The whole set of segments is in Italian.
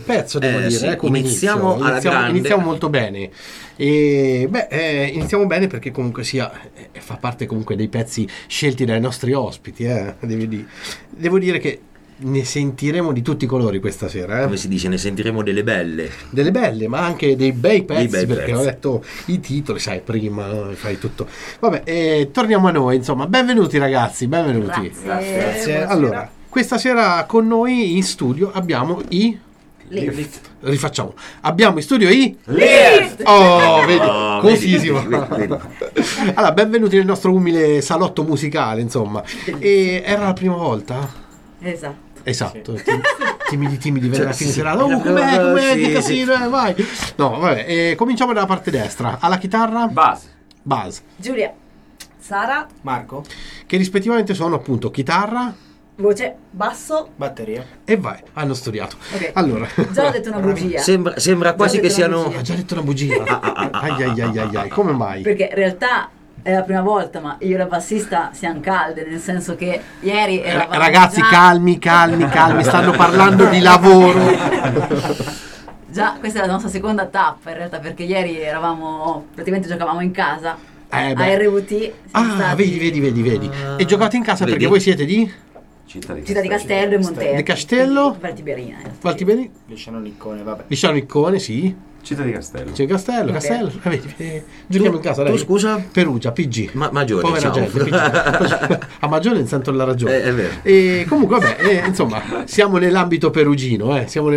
pezzo, devo dire, sì. come Iniziamo alla grande. Iniziamo molto bene. Iniziamo bene perché comunque sia fa parte comunque dei pezzi scelti dai nostri ospiti, devo dire che ne sentiremo di tutti i colori questa sera, Come si dice, ne sentiremo delle belle, ma anche dei bei pezzi, perché pezzi. ho letto i titoli, sai, prima fai tutto. Vabbè, torniamo a noi, insomma, benvenuti ragazzi, benvenuti. Grazie. Allora, questa sera con noi in studio abbiamo i Lift. Rifacciamo. Abbiamo in studio i Lift. Oh, vedi, Oh, così vedi, si va. vedi. Allora, benvenuti nel nostro umile salotto musicale, insomma. E era la prima volta? Esatto. Timidi, Cioè, alla fine sì, serata. sì. Com'è, Sì, che sì. casino, vai. No, vabbè, cominciamo dalla parte destra. Alla chitarra Buzz, Giulia. Sara. Marco, che rispettivamente sono appunto chitarra Voce. Basso. batteria. e vai. Hanno studiato. Ok. Allora, Già ho detto una bugia. Sembra quasi che Già ho detto siano... una ha già detto una bugia. Ai, come mai? Perché in realtà è la prima volta, ma io e la bassista siamo calde, nel senso che ieri eravamo Ragazzi, già, calmi, stanno parlando di lavoro. già questa è la nostra seconda tappa in realtà, perché ieri praticamente giocavamo in casa a RVT. Siamo stati Vedi. E giocate in casa Vedi? perché voi siete di Città di Castello e Montero. Di Castello? Valtiberina. Valtiberi? Lisciano Niccone, vabbè. Lisciano Iccone, sì. Città di Castello. C'è Castello. Vedi, giochiamo in casa, Tu dai. scusa? Perugia, PG. Maggiore, Povera diciamo. gente, PG. A Maggiore sento la ragione. È vero. E comunque, vabbè, insomma, siamo nell'ambito perugino,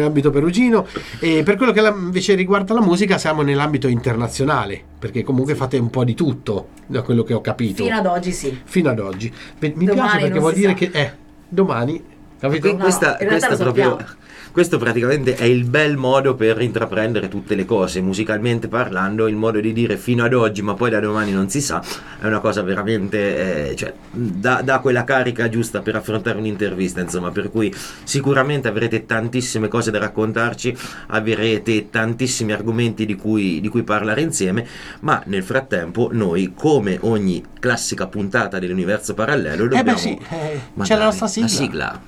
e per quello che invece riguarda la musica siamo nell'ambito internazionale, perché comunque fate un po' di tutto, da quello che ho capito. Fino ad oggi sì. Fino ad oggi. Mi Domani piace perché non vuol si dire sa. che domani, capito? No, Questa in realtà lo proprio, sappiamo. questo praticamente è il bel modo per intraprendere tutte le cose, musicalmente parlando, il modo di dire fino ad oggi ma poi da domani non si sa, è una cosa veramente, dà quella carica giusta per affrontare un'intervista, insomma, per cui sicuramente avrete tantissime cose da raccontarci, avrete tantissimi argomenti di cui parlare insieme, ma nel frattempo noi, come ogni classica puntata dell'universo parallelo, dobbiamo c'è mandare la nostra sigla. la sigla.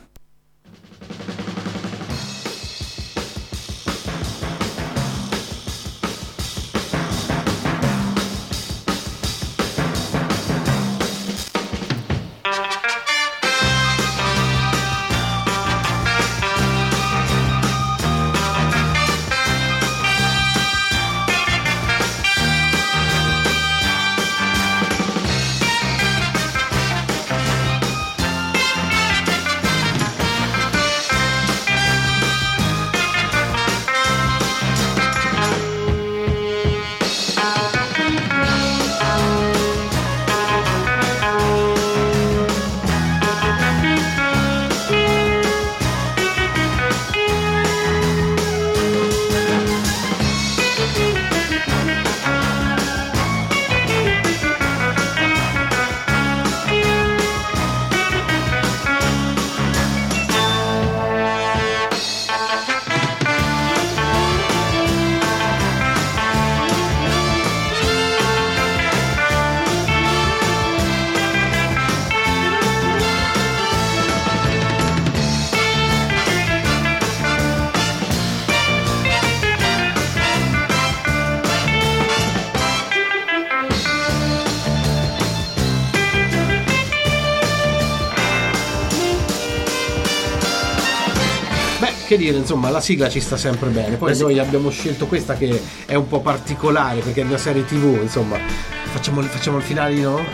Che dire, insomma, la sigla ci sta sempre bene. Poi noi abbiamo scelto questa che è un po' particolare perché è una serie TV, insomma. Facciamo il finale, no?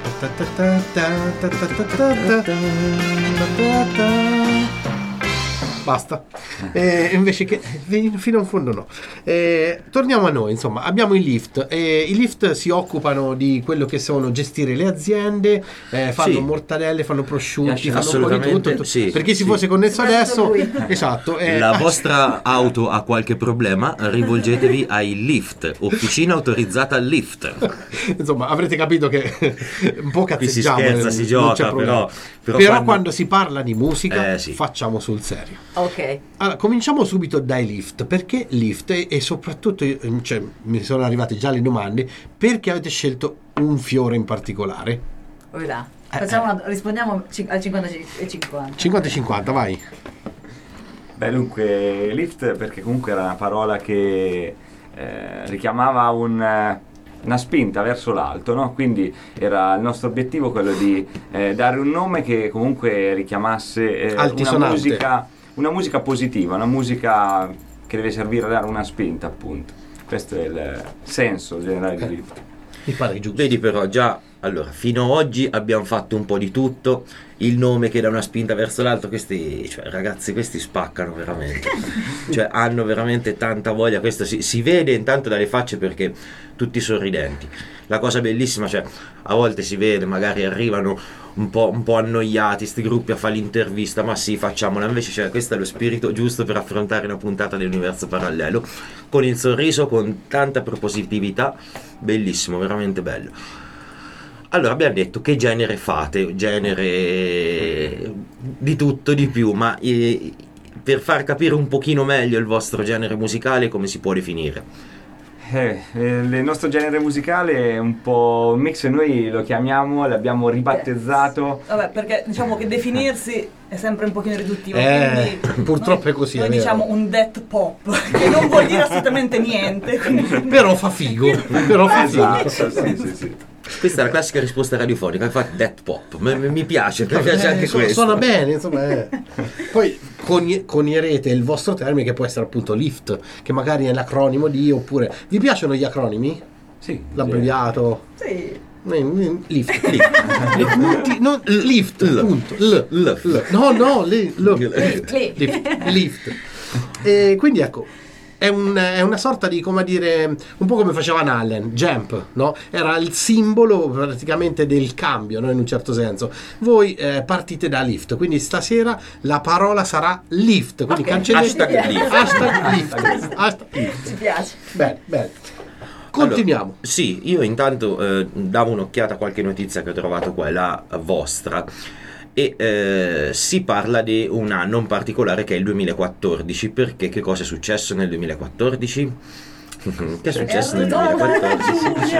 Basta. Invece che fino in fondo no. Torniamo a noi, insomma, abbiamo i Lift. I Lift si occupano di quello che sono gestire le aziende, fanno Sì. mortadelle, fanno prosciutti, fanno un po' di Assolutamente, tutto. sì, Per chi si sì. fosse connesso Soprattutto adesso, lui. esatto. La vostra auto ha qualche problema, rivolgetevi ai Lift, officina autorizzata al Lift. Insomma, avrete capito che un po' Qui si cazzeggiamo. scherza, si non gioca, c'è problema. però quando si parla di musica sì. facciamo sul serio. Ok. Allora, cominciamo subito dai Lift. Perché Lift? E soprattutto, mi sono arrivate già le domande, perché avete scelto un fiore in particolare? Rispondiamo al 50 e 50. 50 e 50, vai. Beh, dunque, lift perché comunque era una parola che richiamava una spinta verso l'alto, no? Quindi era il nostro obiettivo quello di dare un nome che comunque richiamasse una musica positiva, una musica che deve servire a dare una spinta, appunto. Questo è il senso generale di lift. Mi pare giusto. Vedi però già, allora, fino ad oggi abbiamo fatto un po' di tutto, il nome che dà una spinta verso l'alto, questi, cioè, ragazzi, questi spaccano veramente, cioè hanno veramente tanta voglia, questo si vede intanto dalle facce perché tutti sorridenti. La cosa bellissima, cioè, a volte si vede, magari arrivano un po' annoiati sti gruppi a fare l'intervista, ma sì, facciamola, invece cioè, questo è lo spirito giusto per affrontare una puntata dell'universo parallelo, con il sorriso, con tanta propositività, bellissimo, veramente bello. Allora, abbiamo detto che genere fate, genere di tutto, di più, ma per far capire un pochino meglio il vostro genere musicale, come si può definire? Il nostro genere musicale è un po' un mix, noi lo chiamiamo, l'abbiamo ribattezzato. Vabbè, perché diciamo che definirsi è sempre un pochino riduttivo, quindi purtroppo è così. Noi diciamo un death pop, che non vuol dire assolutamente niente. Però fa figo. Esatto, sì. Questa è la classica risposta radiofonica, infatti death pop, mi piace, mi piace anche questo. Suona bene, insomma. Poi conierete il vostro termine che può essere appunto lift, che magari è l'acronimo di, oppure vi piacciono gli acronimi? Sì. L'abbreviato? Sì. Lift. Punto. Lift. E quindi ecco, è una sorta di, come dire, un po' come faceva Van Halen, Jump, no? Era il simbolo praticamente del cambio, no? In un certo senso. Voi partite da lift, quindi stasera la parola sarà lift, quindi cancellate Hashtag lift. Ci piace. Bene. Continuiamo. Allora, sì, io intanto davo un'occhiata a qualche notizia che ho trovato qua, la vostra, e si parla di un anno in particolare che è il 2014. Perché? Che cosa è successo nel 2014? Che è successo nel 2014?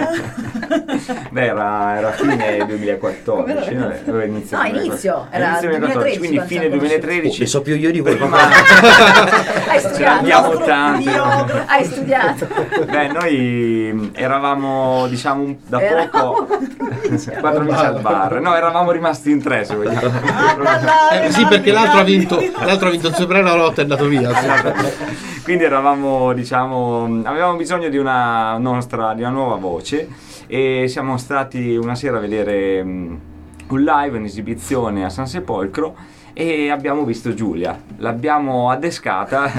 Beh, era fine 2014, inizio era 2014, quindi fine 2013. Ne so più io di voi, Hai studiato. Abbiamo tanto. Hai studiato. Beh, noi eravamo, diciamo, da poco 4 amici al bar. No, eravamo rimasti in 3, se vogliamo. Sì, perché l'altro ha vinto il Superenalotto e è andato via. Quindi eravamo, diciamo, avevamo bisogno di una nuova voce e siamo stati una sera a vedere un live, un'esibizione a San Sepolcro e abbiamo visto Giulia, l'abbiamo addescata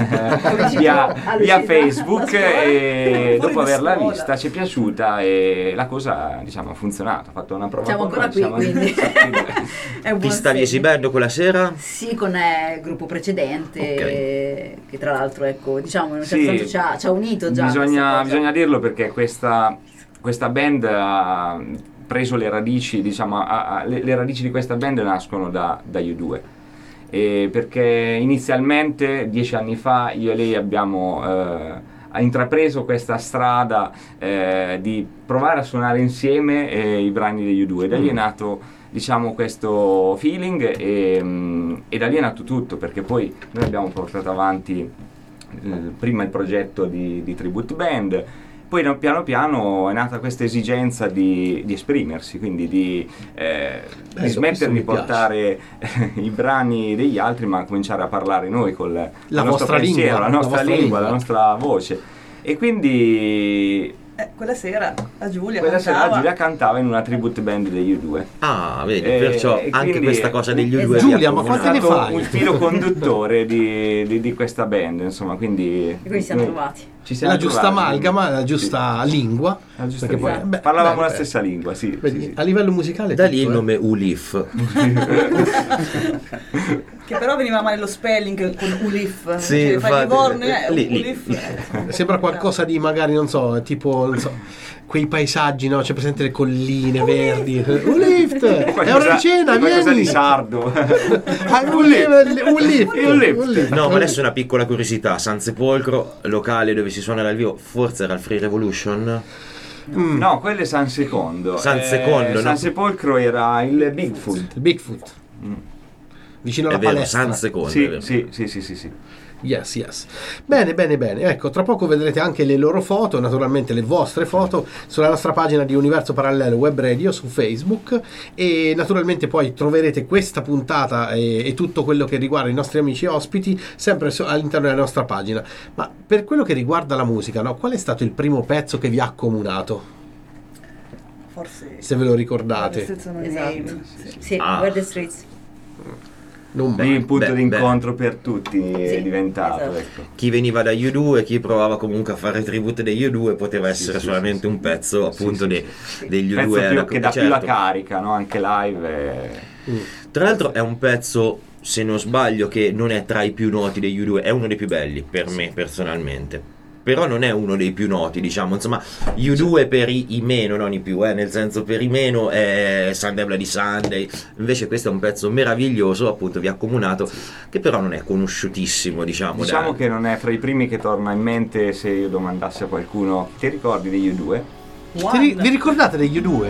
via Facebook e dopo averla vista ci è piaciuta e la cosa, diciamo, ha funzionato, ha fatto una prova. Siamo ancora qui, quindi ti stavi esibendo quella sera? Sì, con il gruppo precedente, che tra l'altro, ecco, diciamo, in un certo senso ci ha unito già. Bisogna dirlo perché questa band ha preso le radici, diciamo, le radici di questa band nascono da U2. Perché inizialmente 10 anni fa io e lei abbiamo intrapreso questa strada di provare a suonare insieme i brani degli U2. Da lì è nato, diciamo, questo feeling e da lì è nato tutto, perché poi noi abbiamo portato avanti prima il progetto di tribute band. Poi piano piano è nata questa esigenza di esprimersi, quindi di smettere di portare i brani degli altri, ma cominciare a parlare noi con la nostra pensiero, la nostra lingua, la nostra voce. E quindi quella sera a Giulia cantava in una tribute band degli U2. Ah, vedi, perciò anche questa cosa degli U2 Giulia, ma quante ne fai? Un filo conduttore di questa band, insomma, quindi siamo trovati. La giusta amalgama, la giusta lingua. Perché poi parlavamo la stessa lingua, sì, vedi, sì. A livello musicale da lì il nome Ulif. Che però veniva male lo spelling con Ulif. Sì, Ulif. Sembra qualcosa di, magari, non so, tipo, quei paesaggi, no? C'è presente le colline verdi. Ulif, è ora di cena, vieni. Qualcosa di sardo. Ulif. No, ma adesso una piccola curiosità. San Sepolcro, locale dove si suona dal vivo, forse era il Free Revolution? No, quello è San Secondo. San Sepolcro era il Bigfoot. Vicino alla palestra. San Secondo. Sì. Yes. Bene. Ecco, tra poco vedrete anche le loro foto, naturalmente le vostre foto, sulla nostra pagina di Universo Parallelo Web Radio su Facebook, e naturalmente poi troverete questa puntata e tutto quello che riguarda i nostri amici ospiti sempre all'interno della nostra pagina. Ma per quello che riguarda la musica, no? Qual è stato il primo pezzo che vi ha accomunato? Forse, se ve lo ricordate. Esatto. Sì, Where the Streets. Lì il punto d'incontro per tutti è diventato. Esatto. Ecco. Chi veniva da U2 e chi provava comunque a fare tribute degli U2 poteva essere solamente un pezzo appunto degli U2 pezzo che dà più la carica, no? Anche live Tra l'altro è un pezzo, se non sbaglio, che non è tra i più noti degli U2, è uno dei più belli per me personalmente, però non è uno dei più noti, diciamo, insomma. U2 per i meno, non i più, nel senso, per i meno è Sunday Bloody Sunday, invece questo è un pezzo meraviglioso, appunto vi ha accomunato, che però non è conosciutissimo, diciamo che non è fra i primi che torna in mente se io domandassi a qualcuno: ti ricordi degli U2? Vi ricordate degli U2?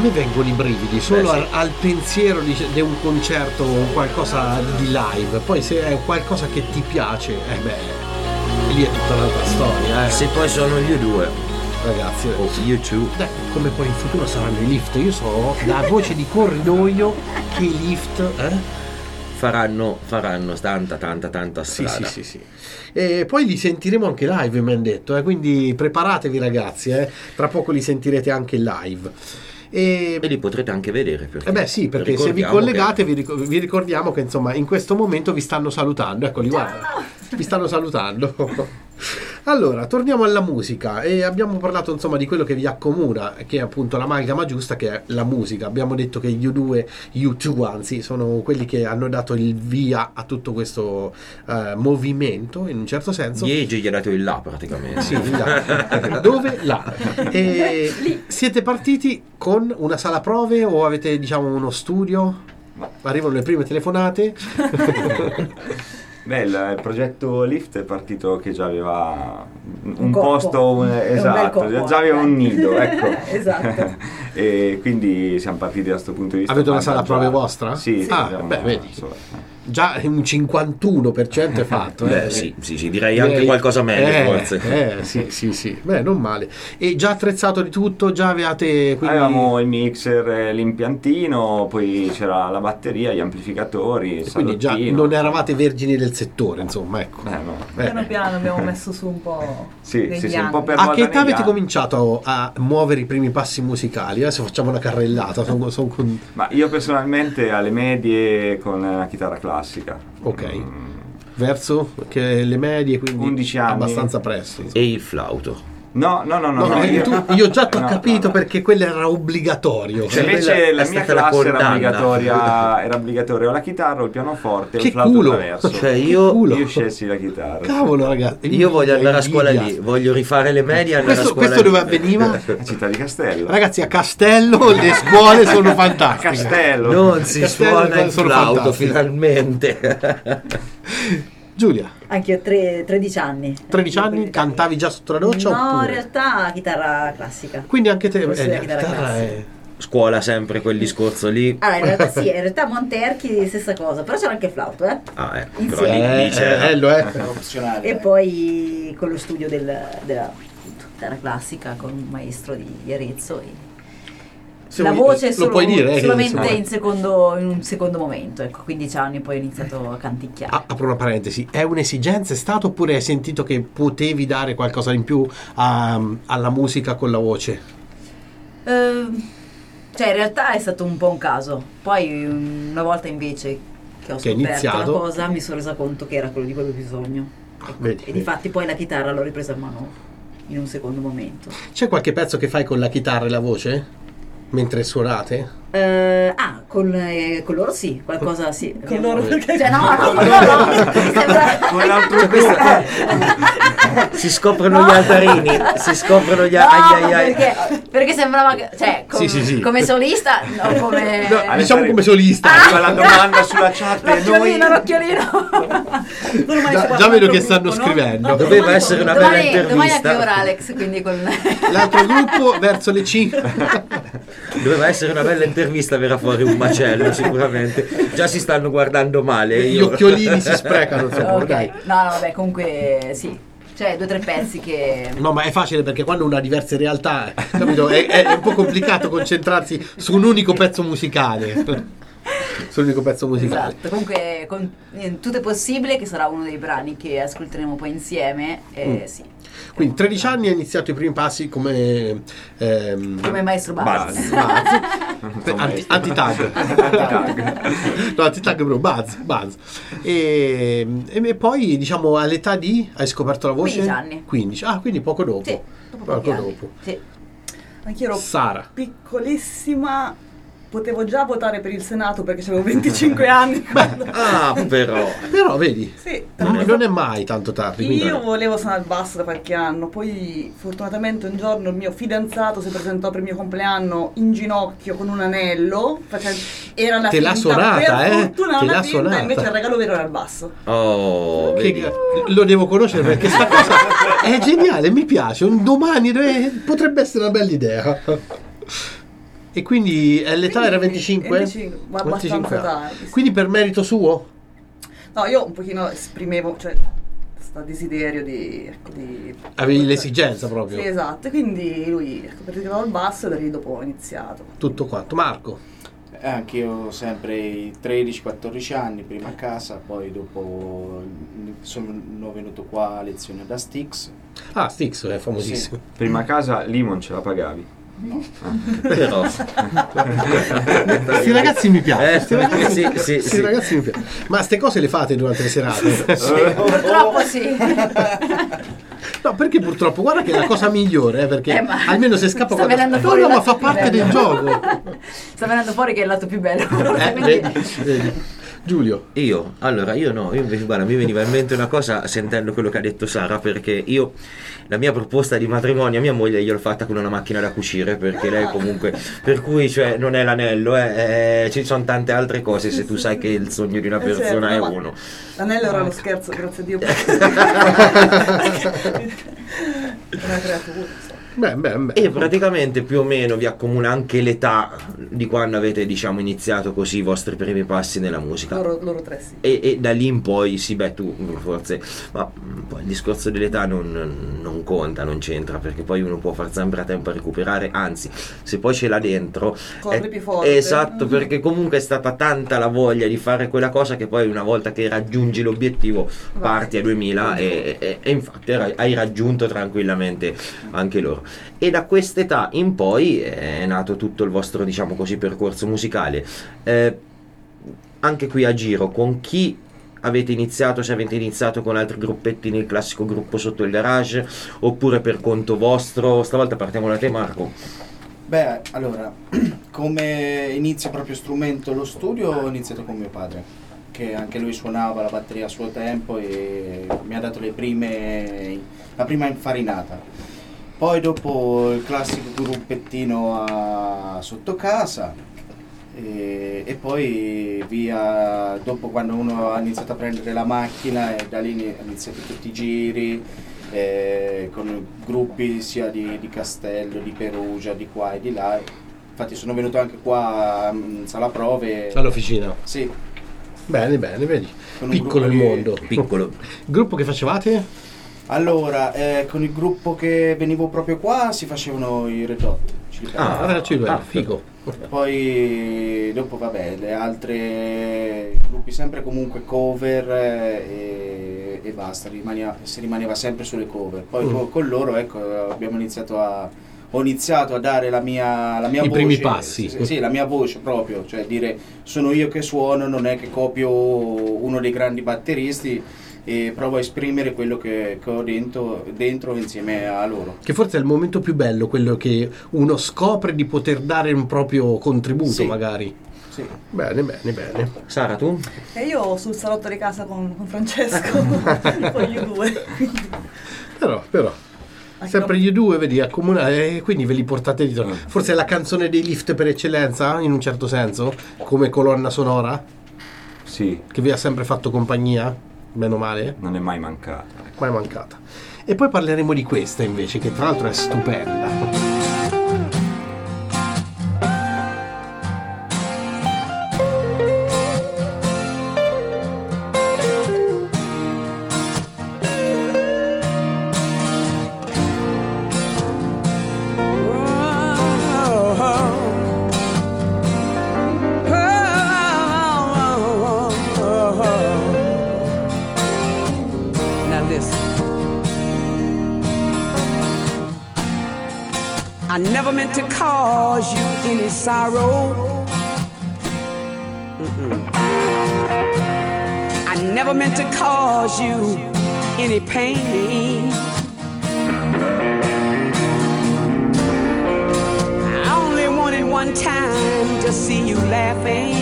me vengono i brividi solo Beh, sì. al pensiero di un concerto o qualcosa di live. Poi se è qualcosa che ti piace, lì è tutta un'altra storia. Se poi sono gli U2 Ragazzi, o U2, come poi in futuro saranno i lift. Io so da voce di corridoio che i lift faranno tanta strada. Sì. E poi li sentiremo anche live, mi hanno detto, quindi preparatevi ragazzi, tra poco li sentirete anche live. E li potrete anche vedere, perché sì, perché se vi collegate vi ricordiamo che insomma in questo momento vi stanno salutando. Eccoli, guarda, vi stanno salutando. Allora, torniamo alla musica e abbiamo parlato insomma di quello che vi accomuna, che è appunto l'amalgama giusta, che è la musica. Abbiamo detto che gli U2 anzi, sono quelli che hanno dato il via a tutto questo movimento, in un certo senso. Diegi gli ha dato il là praticamente. Sì, là. Dove? Là. E siete partiti con una sala prove o avete diciamo uno studio? Arrivano le prime telefonate. Beh, il progetto Lift è partito che già aveva un corpo. posto, esatto, corpo, già aveva un nido, ecco. Esatto. E quindi siamo partiti da questo punto di vista. Avete una sala prove vostra? Sì. Vedi. Già un 51% è fatto. Beh, sì, direi anche qualcosa meglio forse. Sì. Beh, non male. E già attrezzato di tutto, già avevate quindi... Avevamo il mixer, l'impiantino, poi c'era la batteria, gli amplificatori, il quindi già salottino. non eravate vergini del settore, insomma, ecco. No. Piano piano abbiamo messo su un po' Sì, negli un anni. po' per A volta che età negli avete anni. cominciato a muovere i primi passi musicali? Adesso facciamo una carrellata. Ma io personalmente alle medie con la chitarra classica. Ok. Verso che le medie, quindi 11 anni. abbastanza presto. E il flauto. No, Io già ti ho No, capito no. perché quello era obbligatorio. Cioè, Invece quella la è mia stata la classe era condanna. obbligatoria o la chitarra o il pianoforte o Che il flauto culo. traverso. Cioè io Io scelsi la chitarra. Cavolo, ragazzi. Io voglio andare a scuola invidia. lì, voglio rifare le medie e andare a scuola Questo lì. dove avveniva? La città di Castello. Ragazzi, a Castello le scuole sono fantastiche. Castello. Non si Castello suona il sono flauto fantastiche. finalmente. Giulia, Anche io 13 anni. 13 anni, cantavi già sotto la doccia? No, oppure? in realtà chitarra classica. Quindi anche te Forse la la chitarra chitarra classica. è... Scuola sempre quel discorso lì. Allora, in realtà sì, in realtà Monterchi stessa cosa, però c'era anche il flauto, Ah, ecco, però Insieme. lì c'era. lo è. E poi con lo studio della chitarra classica con un maestro di Arezzo. Se La vuoi- voce lo solo, puoi dire, solamente insomma. in un secondo momento, ecco, 15 anni poi ho iniziato a canticchiare. Apro una parentesi, è un'esigenza è stato oppure hai sentito che potevi dare qualcosa in più alla musica con la voce? Cioè in realtà è stato un po' un caso, poi una volta invece che ho Che hai scoperto iniziato. la cosa mi sono resa conto che era quello di cui avevo bisogno. Ecco, Vedi, e vedi. difatti poi la chitarra l'ho ripresa a mano in un secondo momento. C'è qualche pezzo che fai con la chitarra e la voce? Mentre suonate? Con loro sì, qualcosa sì. Con loro perché? Cioè no, mi sembra... Con l'altro Cioè, questa- si scoprono No. gli altarini, si scoprono gli No, ai ai ai. perché sembrava che, cioè, Sì. come solista, no, come... No, diciamo come solista. Arriva la domanda sulla chat e noi... L'occhiolino. Già vedo che stanno scrivendo. Doveva essere una bella Domani intervista. anche ora Alex, quindi con... L'altro gruppo verso le 5. Doveva essere una bella intervista, verrà fuori un macello sicuramente. Già si stanno guardando male. Gli Io... occhiolini si sprecano, insomma, Ok. dai. No, vabbè, comunque sì. Cioè, 2 o 3 pezzi che... No, ma è facile perché quando uno ha diverse realtà, capito? È un po' complicato concentrarsi su un unico pezzo musicale. Sull'unico pezzo musicale. Esatto, comunque tutto è possibile, che sarà uno dei brani che ascolteremo poi insieme. Sì. Quindi 13 anni hai iniziato i primi passi come maestro Buzz. Anti-tag. No, anti-tag bro, Buzz. E poi diciamo all'età di hai scoperto la voce? 15 anni. 15. Ah, quindi poco dopo. Sì, dopo Poco pochi anni. dopo. Sì. Anch'io ero Sara. piccolissima, potevo già votare per il Senato perché avevo 25 anni. quando- Ah, però. Però vedi, Sì, non è mai tanto tardi. quindi- io volevo suonare il basso da qualche anno, poi fortunatamente un giorno il mio fidanzato si presentò per il mio compleanno in ginocchio con un anello, era la Te l'ha finta, suonata, per fortuna Te una l'ha finta, suonata. invece il regalo vero era il basso. Oh, vedi. Che lo devo conoscere perché sta cosa è geniale, mi piace. Un domani potrebbe essere una bella idea. E quindi l'età era 25? 25, ma abbastanza tardi. Sì. Quindi per merito suo? No, io un pochino esprimevo, cioè, questo desiderio di avevi l'esigenza proprio? Sì, esatto, e quindi lui praticava il basso e da lì dopo ho iniziato. Tutto quanto. Marco? Anche io sempre i 13-14 anni, prima a casa, poi dopo sono venuto qua a lezione da Styx. Ah, Styx è famosissimo. Sì. Prima a casa Limon ce la pagavi? No. Però Questi ragazzi mi piacciono. Questi ragazzi mi piacciono. Ma ste cose le fate durante le serate? Purtroppo sì. No, perché purtroppo, guarda che è la cosa migliore, perché almeno se scappa sta venendo fuori ma fa parte del gioco. Sta venendo fuori che è il lato più bello. Vedi. Giulio? Io invece, guarda, mi veniva in mente una cosa sentendo quello che ha detto Sara, perché io la mia proposta di matrimonio a mia moglie gliel'ho fatta con una macchina da cucire, perché lei comunque, per cui cioè non è l'anello, ci sono tante altre cose se tu sai che il sogno di una persona è uno. L'anello era uno scherzo, grazie a Dio. Una creatura. Beh. E praticamente più o meno vi accomuna anche l'età di quando avete, diciamo, iniziato così i vostri primi passi nella musica. Loro tre sì. E da lì in poi, sì, beh, tu forse, ma poi il discorso dell'età non conta, non c'entra, perché poi uno può far sempre a tempo a recuperare, anzi, se poi ce l'ha dentro, corri più forte. Esatto, perché comunque è stata tanta la voglia di fare quella cosa che poi una volta che raggiungi l'obiettivo parti a 2000 e infatti hai raggiunto tranquillamente anche loro. E da quest'età in poi è nato tutto il vostro, diciamo così, percorso musicale. Anche qui a giro, con chi avete iniziato? Se avete iniziato con altri gruppetti nel classico gruppo sotto il garage, oppure per conto vostro? Stavolta partiamo da te, Marco. Beh, allora, come inizio proprio strumento lo studio, ho iniziato con mio padre, che anche lui suonava la batteria a suo tempo e mi ha dato la prima infarinata. Poi dopo il classico gruppettino sotto casa e poi via, dopo quando uno ha iniziato a prendere la macchina e da lì ha iniziato tutti i giri con gruppi sia di Castello, di Perugia, di qua e di là. Infatti sono venuto anche qua in sala prove. All'officina? Sì. Bene, vedi. Piccolo il mondo. Piccolo. Gruppo che facevate? Allora, con il gruppo che venivo proprio qua si facevano i Red Hot. Figo. Poi dopo vabbè, le altre gruppi sempre comunque cover e basta, si rimaneva sempre sulle cover. Poi con loro ecco ho iniziato a dare la mia voce. I primi passi. Sì, la mia voce proprio, cioè dire sono io che suono, non è che copio uno dei grandi batteristi, e provo a esprimere quello che ho dentro insieme a loro. Che forse è il momento più bello, quello che uno scopre di poter dare un proprio contributo, sì. Magari. Sì. Bene. Sara, tu? E io sul salotto di casa con Francesco, con gli due. Però. Sempre gli due, vedi, accomunare, e quindi ve li portate dietro. Forse è la canzone dei Lift per eccellenza, in un certo senso, come colonna sonora? Sì. Che vi ha sempre fatto compagnia? Meno male? Non è mai mancata. Mai mancata. E poi parleremo di questa invece, che tra l'altro è stupenda. I never meant to cause you any sorrow. I never meant to cause you any pain. I only wanted one time to see you laughing.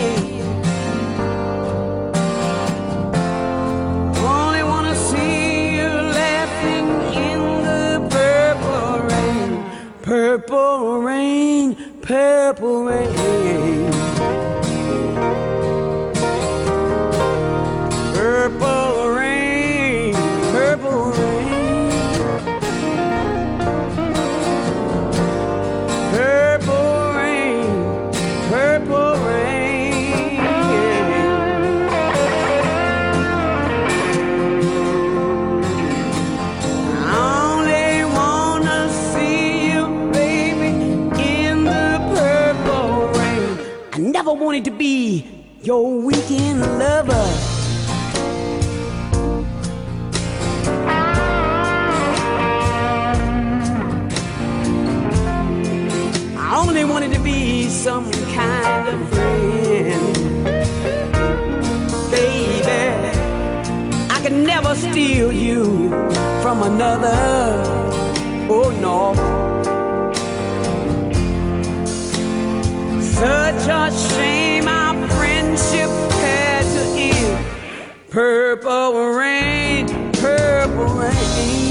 Only wanna see you laughing in the purple rain. Purple rain, purple rain. Purple rain, purple rain. Purple rain, be your weekend lover. I only wanted to be some kind of friend. Baby, I could never steal you from another. Oh no. Such a shame our friendship had to end. Purple rain, purple rain.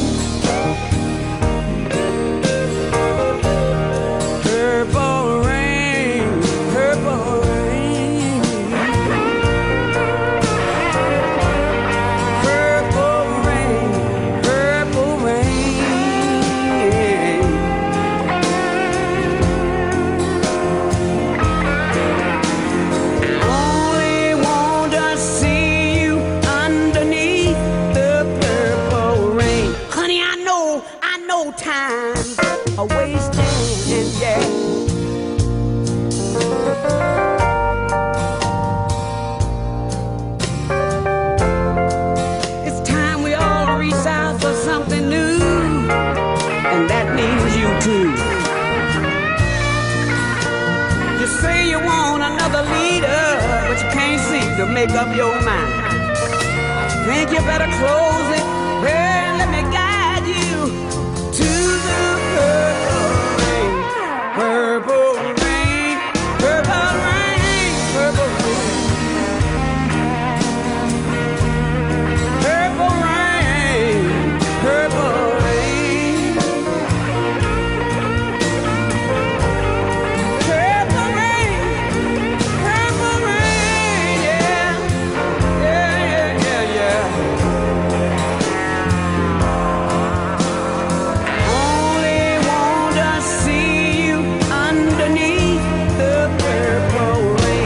Purple rain, purple rain. Purple rain, purple rain. Only want to see you underneath the purple rain. Honey, I know time's a wasting, yeah. It's time we all reach out for something new, and that means you too. You say you want another leader, but you can't seem to make up your mind. I think you better close it, and let me guide you to the purple rain. Purple rain, purple rain, purple rain. Purple rain, purple rain. Purple rain, purple rain, yeah. Yeah, yeah, yeah, yeah. Only wanna see you underneath the purple rain.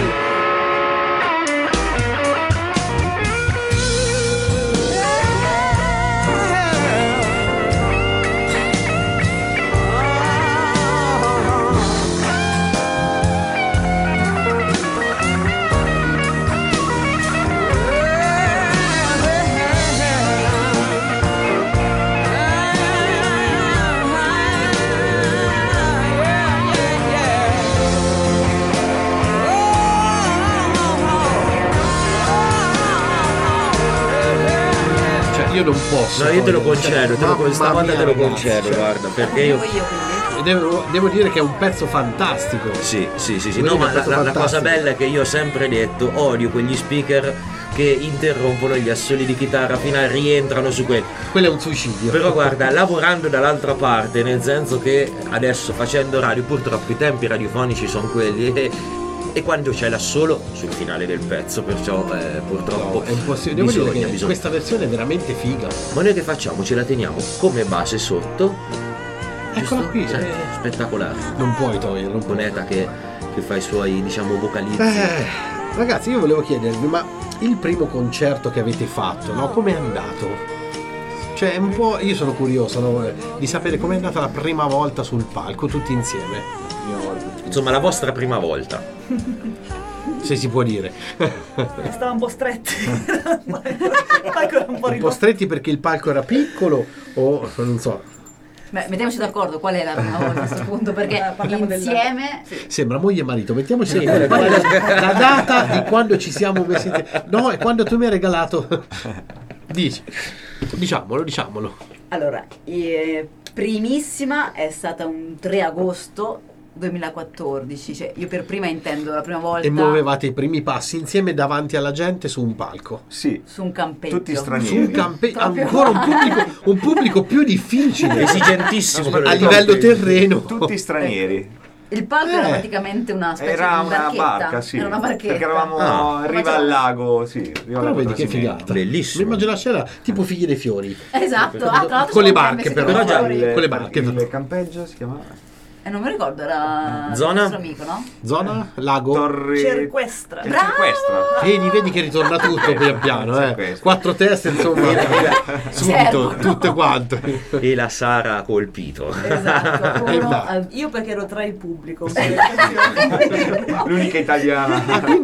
Cioè, io non posso. No, io te lo concedo, Mamma stavolta mia, te lo ragazzi. concedo, guarda, perché io... E devo dire che è un pezzo fantastico. Sì. Devo No, dire ma che è un pezzo la cosa fantastico. bella è che io ho sempre detto, odio quegli speaker che interrompono gli assoli di chitarra fino a rientrano su quelli. Quello è un suicidio. Però guarda, lavorando dall'altra parte, nel senso che adesso facendo radio, purtroppo i tempi radiofonici sono quelli e quando c'è l'assolo sul finale del pezzo, perciò purtroppo No, è impossibile. Devo dire che bisogna. questa versione è veramente figa. Ma noi che facciamo? Ce la teniamo come base sotto. Eccola giusto? qui. Sì, spettacolare. Non puoi toglierlo. Non puoi. Boneta che fa i suoi, diciamo, vocalizzi. Ragazzi, io volevo chiedervi, ma il primo concerto che avete fatto, no? Com'è andato? Cioè, un po'. Io sono curioso, no? Di sapere com'è andata la prima volta sul palco, tutti insieme. Insomma, la vostra prima volta. Se si può dire. Stava un po' stretti. Ancora un po' Un po' stretti perché il palco era piccolo o non so. Beh, mettiamoci d'accordo qual è la prima volta a questo punto, perché Parliamo insieme Sembra moglie e marito, mettiamoci Sì. d'accordo. Qual è la data di quando ci siamo messi. No, è quando tu mi hai regalato. Diciamolo. Allora, primissima è stata un 3 agosto 2014, cioè io per prima intendo la prima volta E muovevate i primi passi insieme davanti alla gente su un palco. Sì, su un campeggio. tutti Su stranieri. un campeggio, Proprio. ancora un pubblico più difficile, Esigentissimo a livello terreno. Tutti stranieri. Il palco era praticamente una specie Era di una barchetta. barca, sì. Era una barchetta. Perché eravamo Ah. in riva al lago, sì. riva al Però lago vedi che Trasimeno. figata. Bellissimo. Mi immagino la scena tipo Figli dei Fiori. Esatto. Ah, tra l'altro Con le sono barche, entrambe però, secondo già me. con le barche. Il campeggio si chiamava? non mi ricordo, era Zona? il nostro amico, no? Zona? Lago? Torre Cerquestra. Cerquestra. Vedi che ritorna tutto pian piano, Questo. 4 teste, insomma, subito, tutte quante. E la Sara ha colpito. Esatto, uno va. Io perché ero tra il pubblico. L'unica italiana.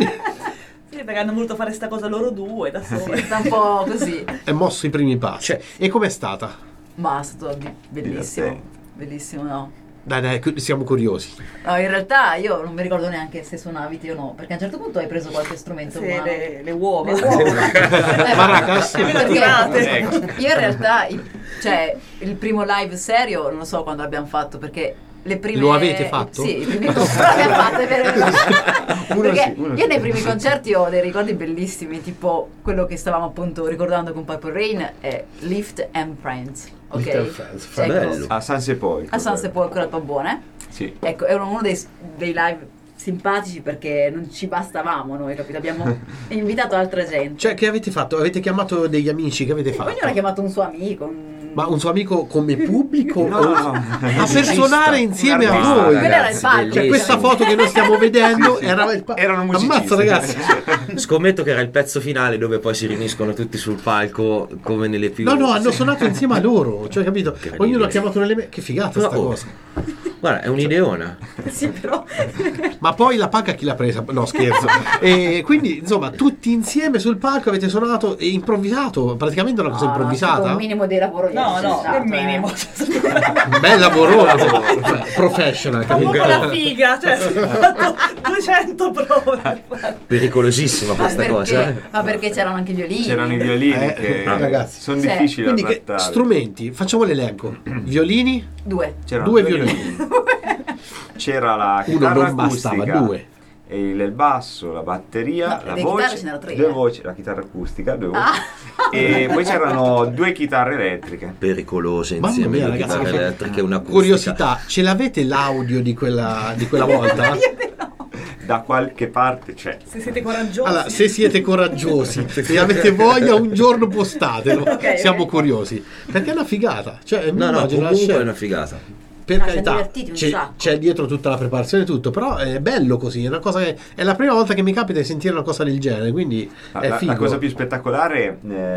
Sì, perché hanno voluto fare sta cosa loro due da soli. sta un po' così. È mosso i primi passi. E com'è stata? Ma è stato bellissimo. Divertente. Bellissimo, no? Dai, siamo curiosi. No, in realtà io non mi ricordo neanche se suonavi te o no, perché a un certo punto hai preso qualche strumento Sì, umano. le uova. Le uova. Maracas? Perché Ecco. io in realtà, cioè, il primo live serio non lo so quando l'abbiamo fatto, perché le prime... Lo avete fatto? Sì, i primi concerti l'abbiamo fatto, è vero. Perché uno io nei sì. primi concerti ho dei ricordi bellissimi, tipo quello che stavamo appunto ricordando con Purple Rain è Lift and Friends, ok? Lift and Friends, Cioè, bello. A San Sepolcro. a San Sepolcro al Pabone. Sì. Ecco, era uno dei live simpatici perché non ci bastavamo noi, capito? Abbiamo invitato altra gente. Cioè, che avete fatto? Avete chiamato degli amici? Che avete fatto? Ognuno ha chiamato un suo amico. Ma un suo amico come pubblico? No, o- no, no. A per suonare insieme a artista. voi? Quello era il palco. Cioè, questa foto che noi stiamo vedendo era il Erano musicisti. Ammazza, ragazzi. Scommetto che era il pezzo finale dove poi si riuniscono tutti sul palco come nelle più... No, hanno suonato insieme a loro. Cioè, capito? Incredibile. Ognuno ha chiamato un elemento. Che figata sta Oh. cosa. Guarda, è un'ideona. Sì, però. Ma poi la paga chi l'ha presa? No, scherzo. E quindi, insomma, tutti insieme sul palco avete suonato e improvvisato. Praticamente una cosa No, improvvisata. un minimo di lavoro. No, no, esatto, il minimo. Un bel lavoro. Professional, capito? Comunque la figa, cioè, ho fatto 200 prove. Pericolosissima questa cosa. Ma perché c'erano anche i violini. C'erano i violini che ragazzi. sono Cioè, difficili Quindi da che trattare. strumenti? Facciamo l'elenco. Violini, Due. C'erano due violini. C'era la Uno chitarra non bastava, acustica, due. e il basso, la batteria, No, la le chitarre voce, ce n'erano tre, due eh. voci, la chitarra acustica, due voci. Ah. E poi c'erano due chitarre elettriche. Pericolose Mamma insieme mia, le ragazzi, chitarre che- elettriche e un'acustica. Curiosità, ce l'avete l'audio di quella volta? Da qualche parte c'è. Se siete coraggiosi. Allora, se siete coraggiosi, se avete voglia, un giorno postatelo. Ok, Siamo ok. curiosi. Perché è una figata. Cioè, mi No, immagino la comunque scena. è una figata. Per Ah, carità, siamo divertiti un sacco. c'è dietro tutta la preparazione e tutto, però è bello così, è una cosa che è la prima volta che mi capita di sentire una cosa del genere, quindi è La figo. cosa più spettacolare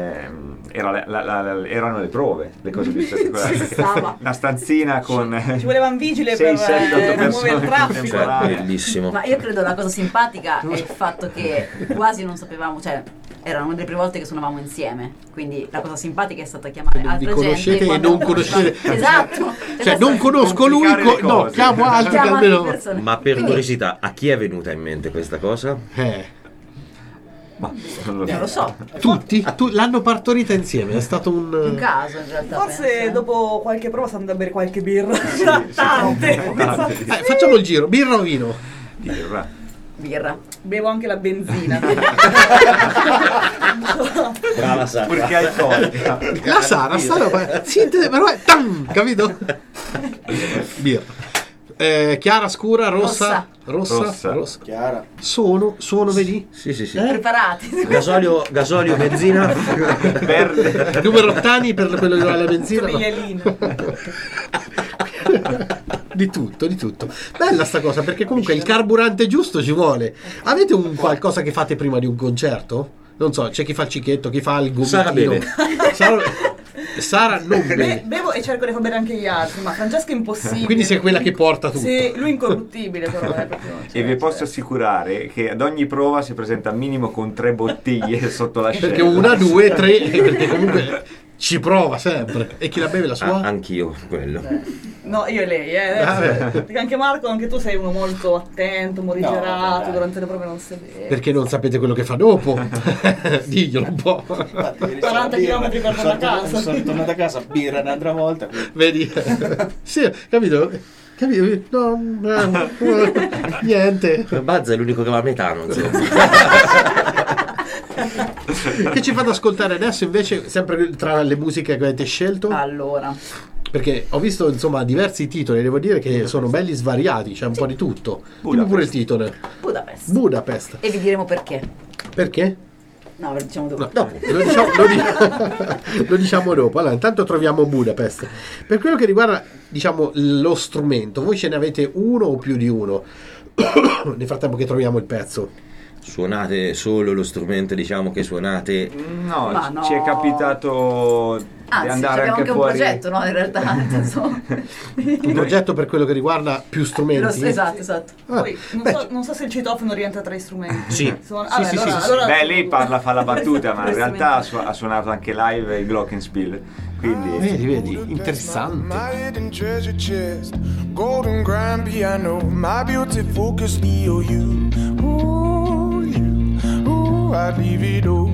erano le prove, le cose più spettacolari. Si stava. Una stanzina con Ci voleva un vigile 6, per 7, 8 muovere il persone traffico. contemporanee. Bellissimo. Ma io credo la cosa simpatica è il fatto che quasi non sapevamo, cioè era una delle prime volte che suonavamo insieme, quindi la cosa simpatica è stata chiamare Non vi altra gente conoscete e quando- non conoscete. Esatto. Cioè, non conosco lui, complicare le no, cose. chiamo altri che Chiama altre almeno... persone. Ma per Quindi, curiosità, a chi è venuta in mente questa cosa? Ma non lo so. non lo so, Tutti? L'hanno partorita insieme, è stato un un... caso in realtà. Forse penso. dopo qualche prova siamo andati a bere qualche birra. Tante. facciamo il giro, birra o vino? Birra. Birra. Bevo anche la benzina. Brava Sara. Perché alcolica. La Sara, però è tan, capito? Birra. Chiara, scura, rossa? Rossa. Chiara. Sono, vedi? Sì, sì, sì. Preparati. Gasolio, benzina. Verde. Numero ottani per quello che va alla benzina. no. Tovagliolino. Di tutto. Bella sta cosa, perché comunque il carburante giusto ci vuole. Avete un qualcosa che fate prima di un concerto? Non so, c'è chi fa il cicchetto, chi fa il gomitino. Sara beve. Sara non beve. Bevo e cerco di far bere anche gli altri, ma Francesca è impossibile. Quindi sei quella che porta tutto. Sì, lui è incorruttibile però è proprio. E vi posso assicurare che ad ogni prova si presenta minimo con 3 bottiglie sotto la scena. Perché 1, 2, 3, perché comunque ci prova sempre. E chi la beve la sua? Anch'io, quello. No, io e lei, Perché anche Marco, anche tu sei uno molto attento, morigerato, vabbè. durante le prove non si vede. Perché non sapete quello che fa dopo. Diglielo un po'. Infatti, ieri 40 sera chilometri per tornare a casa. Sono ritornato a casa, birra un'altra volta. quindi- Vedi? Sì, capito? No, niente. Bazza è l'unico che va a metano, insomma. Che ci fate ascoltare adesso invece, sempre tra le musiche che avete scelto? Allora, Perché ho visto insomma diversi titoli, devo dire che sono belli svariati, c'è un po' di tutto. Dimmi pure il titolo. Budapest. Budapest. E vi diremo perché. Perché? No, lo diciamo dopo. No, dopo. Lo diciamo dopo. Allora, intanto troviamo Budapest. Per quello che riguarda, diciamo, lo strumento, voi ce ne avete uno o più di uno? Nel frattempo che troviamo il pezzo. Suonate solo lo strumento, diciamo che suonate? No, no. ci è capitato di andare anche fuori. Un progetto, no? In realtà, un progetto per quello che riguarda più strumenti. Esatto. Poi non so se il citofono rientra tra gli strumenti. Sì. Allora, Beh, lei fa la battuta, ma in realtà ha suonato anche live il Glockenspiel. Quindi vedi, interessante. My hidden treasure chest, golden grand piano, my beauty focus EOU. I'd leave it all.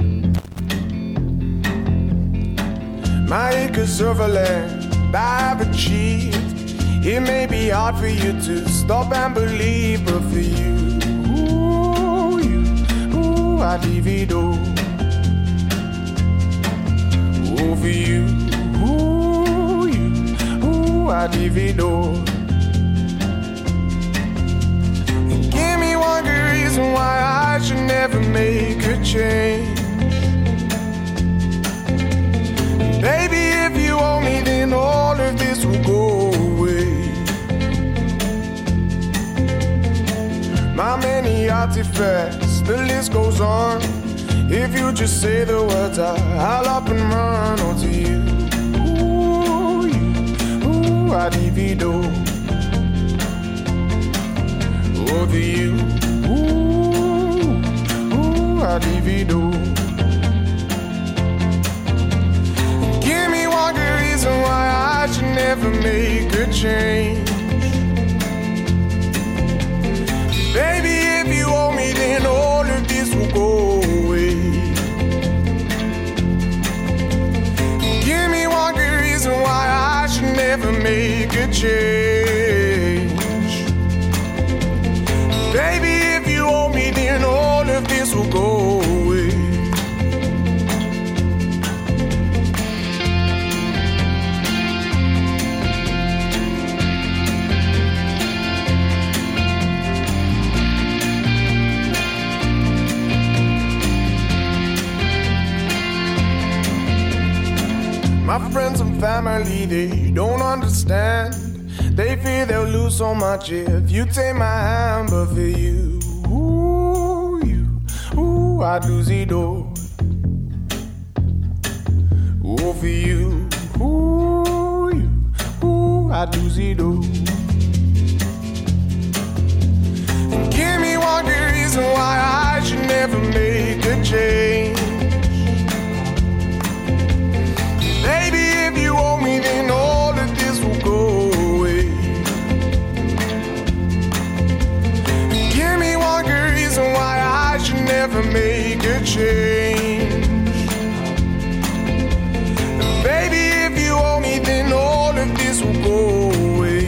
My acres of land I've achieved. It may be hard for you to stop and believe, but for you, I'd leave it all. Oh, for you, I'd leave it all. Give me one good reason why I should never make a change. Baby, if you owe me, then all of this will go away. My many artifacts, the list goes on. If you just say the words, I'll up and run onto you. I'd leave it all. Over you, I'd leave it all. Give me one good reason why I should never make a change. Baby, if you owe me, then all of this will go away. Give me one good reason why I should never make a change. Baby, if you owe me, then all of this will go away. My friends and family, they don't understand. They fear they'll lose so much if you take my hand, but for you, I'd lose it all. Oh, for you, I'd lose it all. Give me one good reason why I should never make a change. Baby, if you owe me, then all of this will go away. Give me one good reason why I should never make a change. Baby, if you owe me, then all of this will go away.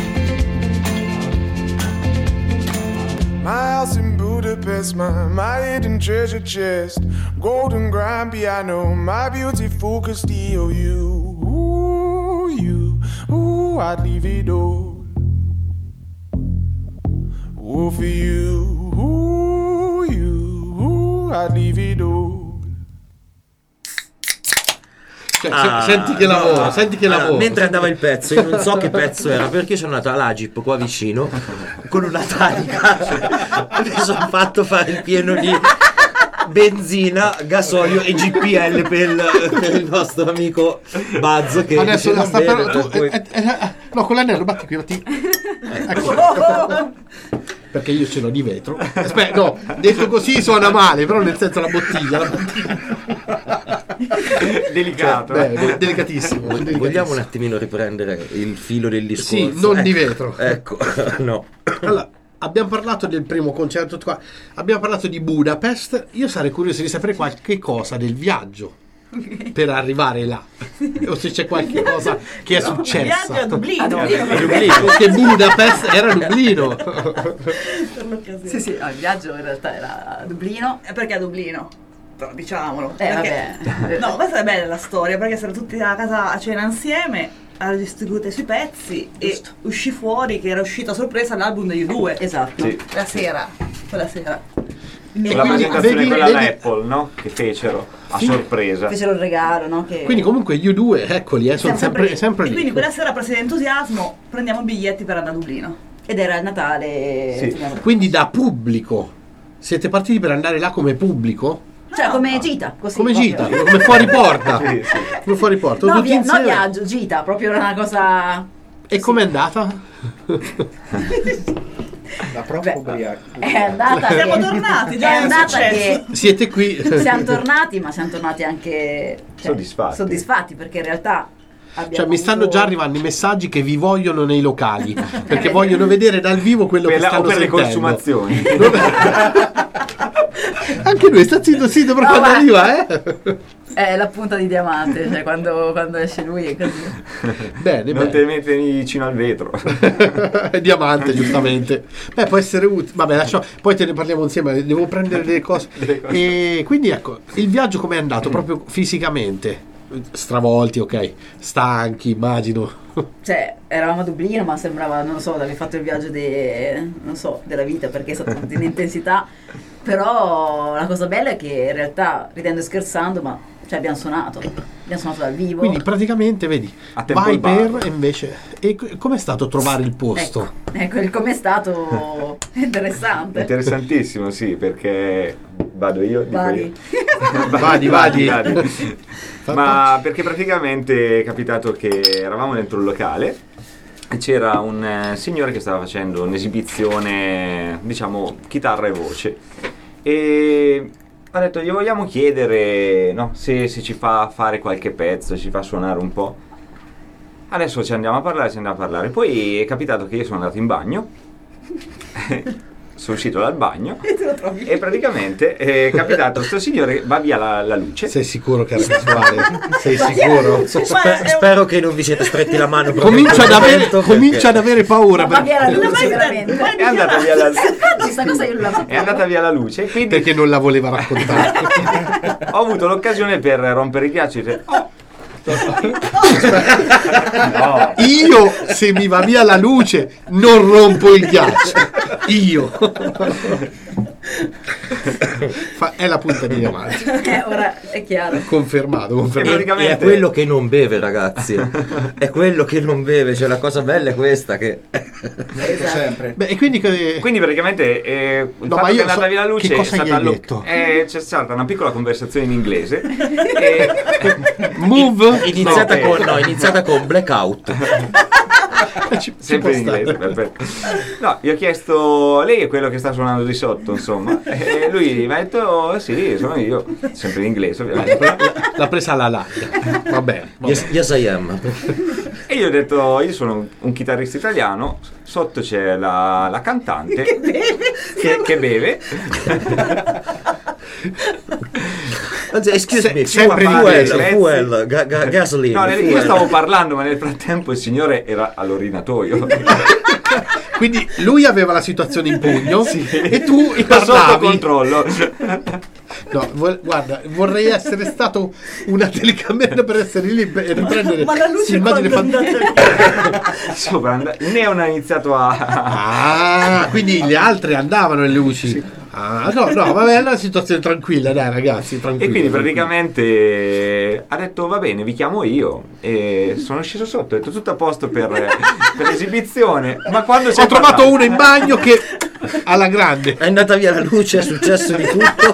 My house in Budapest, my hidden treasure chest, golden grand piano, my beauty focus EOU. I'd leave it all. Oh, for you, I'd leave it all. Cioè, senti che lavoro, senti che lavoro. Mentre andava il pezzo, io non so che pezzo era, perché sono andato all'Agip qua vicino con una tanica. Mi sono fatto fare il pieno di benzina, gasolio e GPL per il nostro amico Buzz che adesso la sta bene, tu, poi... no, con l'anello batti qui, ecco. Perché io ce l'ho di vetro. Aspetta, no, detto così suona male, però nel senso la bottiglia. Delicato, cioè, delicatissimo. Vogliamo un attimino riprendere il filo del discorso? Sì, non di vetro. Ecco, no. Allora, abbiamo parlato del primo concerto qua, abbiamo parlato di Budapest. Io sarei curioso di sapere qualche cosa del viaggio per arrivare là, o se c'è qualche cosa che è successa. Il viaggio a Dublino. Perché Budapest era Dublino. Sì, il viaggio in realtà era a Dublino. Perché a Dublino? Però diciamolo. Vabbè. No, questa è bella la storia, perché sarà tutti a casa a cena insieme, hanno distribuito sui pezzi. Giusto. E uscì fuori che era uscito a sorpresa l'album degli U2. Esatto. Sì. La sera, quella sera. la presentazione quella alla Apple, no? Che fecero a sorpresa. Fecero il regalo, no? Che... Quindi comunque gli U2, eccoli, sono sempre lì. Quindi quella sera, per essere entusiasmo, prendiamo biglietti per andare a Dublino. Ed era il Natale. Sì. Quindi da pubblico. Siete partiti per andare là come pubblico? Cioè come gita, così. Come proprio. gita, come fuori porta. Sì. Come fuori porta. No, tutti insieme. no viaggio, gita, proprio una cosa... E com'è andata? La propria ubriaca. È andata... Siamo tornati, già è è andata successo. che... Siete qui. Siamo tornati, ma siamo tornati anche... soddisfatti, perché in realtà... Cioè mi stanno già arrivando i messaggi che vi vogliono nei locali perché vogliono vedere dal vivo quello che stanno per sentendo. le consumazioni. Anche lui sta zitto per quando arriva, È la punta di diamante, cioè quando esce lui è così. Bene, Non te metti vicino al vetro. È diamante, giustamente. Beh, può essere utile. Vabbè, poi te ne parliamo insieme. Devo prendere delle cose. E quindi ecco, il viaggio com'è andato proprio fisicamente? Stravolti, ok, stanchi, immagino. Cioè, eravamo a Dublino, ma sembrava, non lo so, di aver fatto il viaggio della vita, perché è stato in intensità. Però la cosa bella è che in realtà, ridendo e scherzando, ma cioè abbiamo suonato dal vivo. Quindi praticamente, vedi, vai per invece. E com'è stato trovare il posto? Ecco il com'è stato interessante. Interessantissimo, sì, perché vado io. Vadi. Vadi. Ma perché praticamente è capitato che eravamo dentro un locale e c'era un signore che stava facendo un'esibizione, diciamo, chitarra e voce, e ha detto: gli vogliamo chiedere, no, se ci fa fare qualche pezzo, ci fa suonare un po'. Adesso ci andiamo a parlare. Poi è capitato che io sono andato in bagno sono uscito dal bagno e praticamente è capitato sto signore, va via la luce. Sei sicuro che era casuale? Sei sicuro? Spero che non vi siete stretti la mano. Comincia ad avere paura. Va via la luce, veramente. È andata via la luce. Questa cosa io non la sapevo. È andata via la luce, quindi perché non la voleva raccontare. ho avuto l'occasione per rompere i ghiacci. No. Io, se mi va via la luce, non rompo il ghiaccio. Io. È la punta di diamante. Ora è chiaro. Confermato. E è quello che non beve, ragazzi. È quello che non beve. Cioè, la cosa bella è questa che sempre. Beh, e quindi praticamente il fatto che è andata via la luce che cosa gli hai detto? C'è stata una piccola conversazione in inglese. Move. Iniziata con blackout. Sempre in inglese, perfetto. No, gli ho chiesto: lei è quello che sta suonando di sotto, insomma? E lui mi ha detto: sì, sono io. Sempre in inglese, ovviamente. L'ha presa alla larga. Va bene. Yes, I am. E io ho detto: io sono un chitarrista italiano. Sotto c'è la cantante che beve. Excuse me, fuel, gasoline. No, io stavo parlando, ma nel frattempo il signore era all'orinatoio. Quindi lui aveva la situazione in pugno e tu sotto controllo. No, guarda, vorrei essere stato una telecamera per essere lì e riprendere. Ma la luce immagine sopra il neon ha iniziato a quindi le altre andavano le luci. Sì. No, vabbè, è una situazione tranquilla, dai ragazzi, tranquilla. E quindi praticamente ha detto: va bene, vi chiamo io. E sono sceso sotto, ho detto: tutto a posto per l'esibizione. Ma quando ho trovato uno in bagno che alla grande è andata via la luce, è successo di tutto.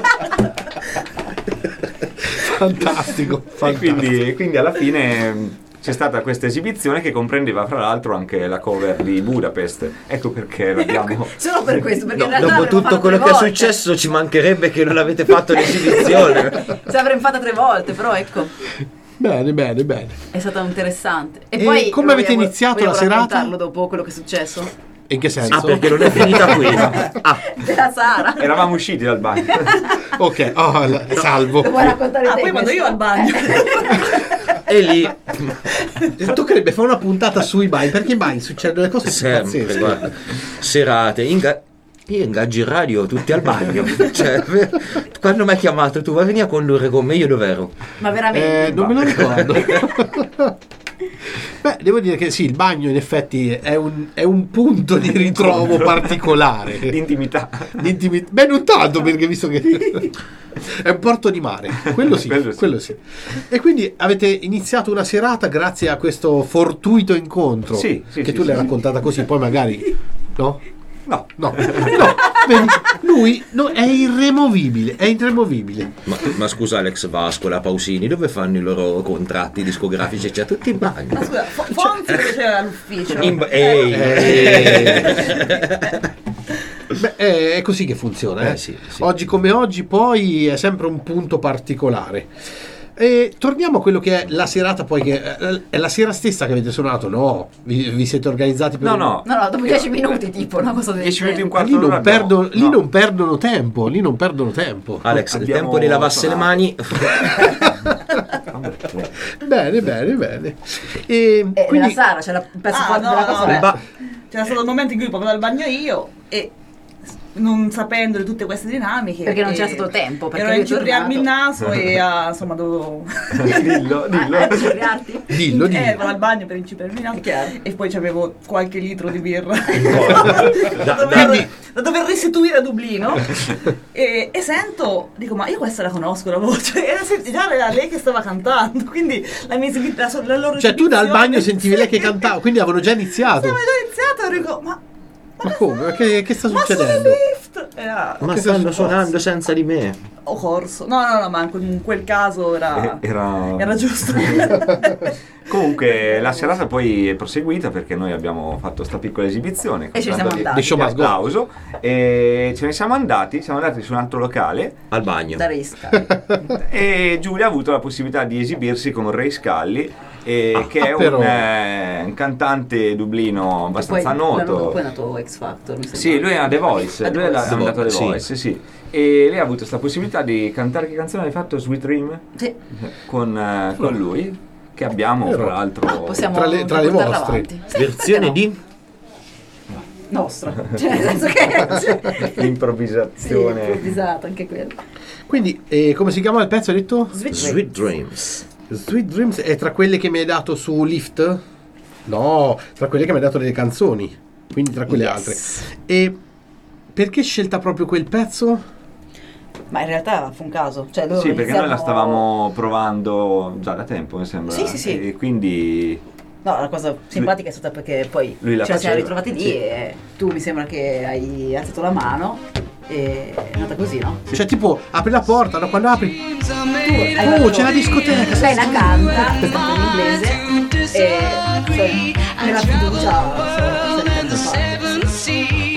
Fantastico. E quindi alla fine c'è stata questa esibizione che comprendeva fra l'altro anche la cover di Budapest. Ecco perché l'abbiamo. Solo per questo, perché in realtà dopo tutto quello che è successo ci mancherebbe che non avete fatto l'esibizione. Se avremmo fatta 3 volte, però ecco. Bene. È stato interessante. E poi come avete iniziato la serata? Raccontarlo dopo quello che è successo? In che senso? Perché non è finita qui. Della Sara. Eravamo usciti dal bagno. Ok, salvo. Lo vuoi raccontare te? Poi vado io al bagno. E lì toccherebbe fare una puntata sui bagni, perché in bagni succedono delle cose sempre, guarda. Serate, io ingaggi in radio tutti al bagno. Cioè, quando mi hai chiamato tu vai venire a condurre con me, io dov'ero? Ma veramente? Non me lo ricordo. Beh, devo dire che sì, il bagno in effetti è un punto di ritrovo particolare. L'intimità. Beh, non tanto, perché visto che è un porto di mare, quello sì, quello sì. E quindi avete iniziato una serata grazie a questo fortuito incontro, Sì, che sì, tu sì, l'hai sì. raccontata così, poi magari no? No. No, vedi, lui è irremovibile, è irremovibile. Ma scusa Alex Vasco, la Pausini, dove fanno i loro contratti discografici? C'è tutti in bagno. Ma scusa, Fonzi dove c'era l'ufficio? Beh, è così che funziona. Sì. Oggi come oggi poi è sempre un punto particolare. E torniamo a quello che è la serata, poi che è la sera stessa che avete suonato. No, vi siete organizzati per No. No, dopo 10 minuti tipo, una cosa del 10 minuti in genere. quarto d'ora. lì non perdono tempo, lì non perdono tempo. Alex, il Abbiamo tempo di lavarsi le mani. Bene. E Nella quindi Sara c'è il pezzo Ah, forte no, della no, cosa. beh. Ba- C'era stato il momento in cui proprio dal bagno io e non sapendo di tutte queste dinamiche Perché non c'era stato tempo, perché ero a lui è incipriarmi il tornato. naso e insomma dovevo Dillo. Ciuriarti? dillo. vado al bagno per incipriarmi il naso Chiaro. e poi c'avevo qualche litro di birra Dammi- da dover restituire a Dublino e sento, dico, ma io questa la conosco la voce, già era lei che stava cantando, quindi la mia la loro Cioè tu dal bagno esibizione- sentivi lei che cantava, quindi avevano già iniziato. Avevano già iniziato e dico, ma come? Che sta ma sono succedendo? lift! Ma Che stanno successo? suonando senza di me. Ho corso. No, ma in quel caso era giusto. Comunque la serata poi è proseguita perché noi abbiamo fatto sta piccola esibizione E ce ne siamo andati. The show must go. applauso e ce ne siamo andati su un altro locale Al bagno. Da risca. e Giulia ha avuto la possibilità di esibirsi con Ray Scully che è però. un cantante dublino abbastanza noto. Poi è nato X Factor. mi sembra. Sì, lui è The Voice, A The lui è Voice. andato a The Sì. Voice, sì. E lei ha avuto questa possibilità di cantare. Che canzone hai fatto? Sweet Dream? Sì. Con lui, che abbiamo tra l'altro Possiamo Tra le portarla vostre. avanti. Sì, Versione perché no? di Nostra. Cioè, nel senso che... Sì, l'improvvisazione. improvvisata anche quello. Quindi, come si chiama il pezzo? Hai detto? Sweet Dreams. Sweet Dreams è tra quelle che mi hai dato su Lift? No, tra quelle che mi hai dato delle canzoni. Quindi tra quelle Yes. altre. E perché scelta proprio quel pezzo? Ma in realtà fu un caso. Cioè, loro Sì, perché noi la iniziamo- stavamo provando già da tempo, mi sembra. Sì. E quindi No, la cosa simpatica è stata perché poi Lui la ce la siamo faceva. ritrovati lì Sì. e tu mi sembra che hai alzato la mano e è andata così, no? Cioè, tipo, apri la porta, no? Quando apri. Hai Oh, fatto- c'è la discoteca. Lei la canta, in inglese, e cioè, nella fiducia sono sempre fatte.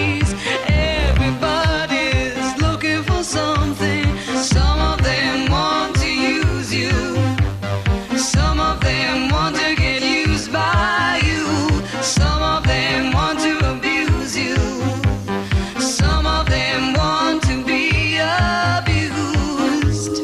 Everybody's looking for something. Some of them want to use you. Some of them want to get used by you. Some of them want to abuse you. Some of them want to be abused.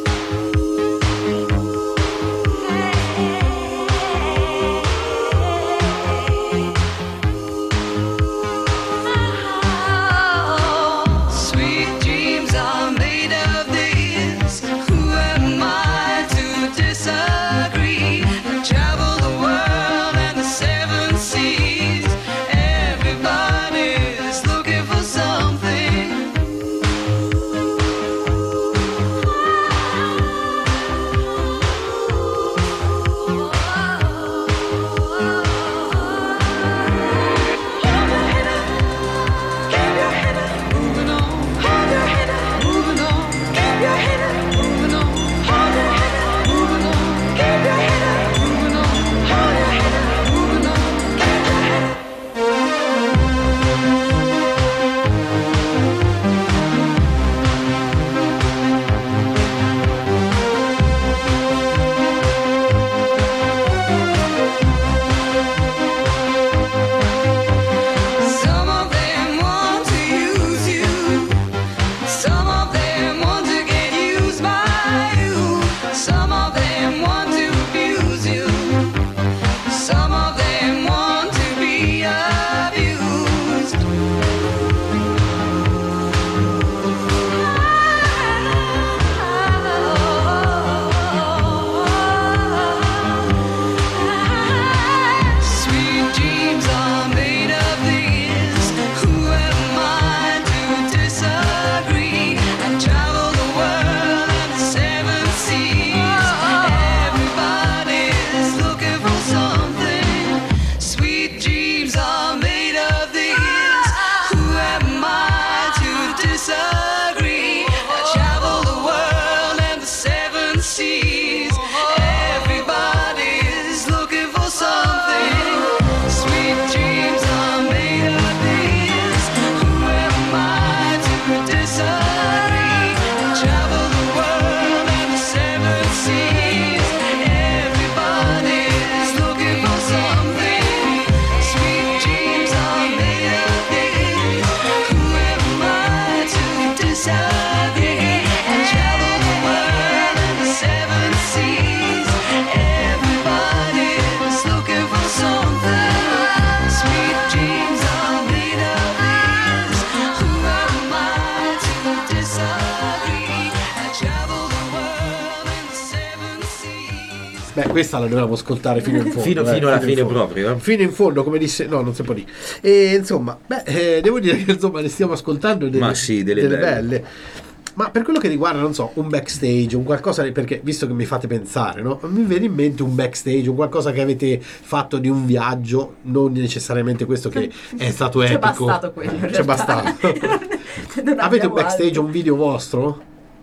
Beh, questa la dovevamo ascoltare fino in fondo. Fino alla fine in fondo. proprio. Fino in fondo, come disse, no, non si può dire. E insomma, devo dire che insomma ne stiamo ascoltando delle belle. Ma per quello che riguarda, non so, un backstage, un qualcosa, perché visto che mi fate pensare, no? Mi viene in mente un backstage, un qualcosa che avete fatto di un viaggio, non necessariamente questo che è stato C'è epico. bastato quello, in C'è realtà. bastato. Non Avete abbiamo un backstage, altro. un video vostro?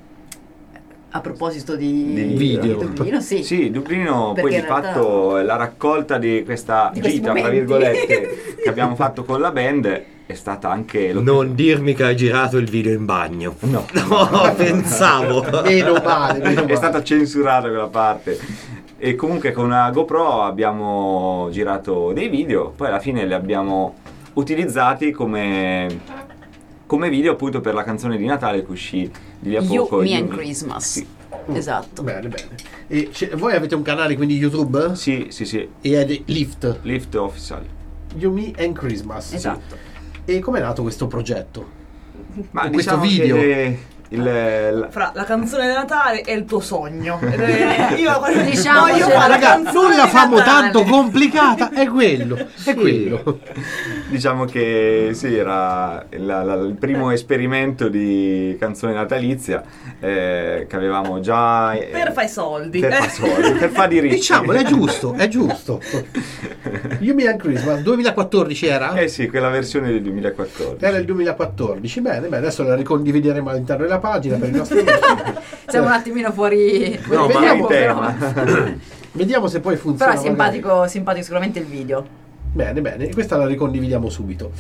A proposito di video. di Dublino, sì. Sì, Dublino Perché poi di in realtà- fatto è la raccolta di questa Di questi gita, tra momenti. virgolette, che abbiamo fatto con la band è stata anche Non dirmi che hai girato il video in bagno. No. No, pensavo. Meno male, meno è male. stata censurata quella parte. E comunque con una GoPro abbiamo girato dei video, poi alla fine li abbiamo utilizzati come video appunto per la canzone di Natale che uscì di lì a You, poco. Me and Christmas. Sì. Esatto. Bene, bene. E voi avete un canale quindi YouTube? Sì. E è di Lift. Lift Official. You, Me and Christmas. Esatto. E com'è nato questo progetto? Ma Questo diciamo video? che la- Fra la canzone di Natale e il tuo sogno. Io Diciamo, voglio cioè, fare la Raga, canzone non la di famo Natale. tanto complicata, è quello. È quello. diciamo che sì, era il primo esperimento di canzone natalizia che avevamo già Per fare soldi. per fare soldi, per fare diritti. Diciamolo, è giusto, è giusto. You, Me and Christmas 2014 era? Eh sì, quella versione del 2014. Era il 2014. Bene, adesso la ricondivideremo all'interno della pagina per i nostri amici. Siamo un attimino fuori No, ma vediamo, non tema. Vediamo se poi funziona. Però è magari. simpatico sicuramente il video. Bene, bene, questa la ricondividiamo subito.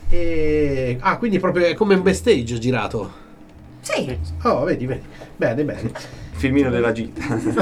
Quindi proprio è come un backstage girato. Sì. Oh, vedi. Bene, bene. Filmino della gita.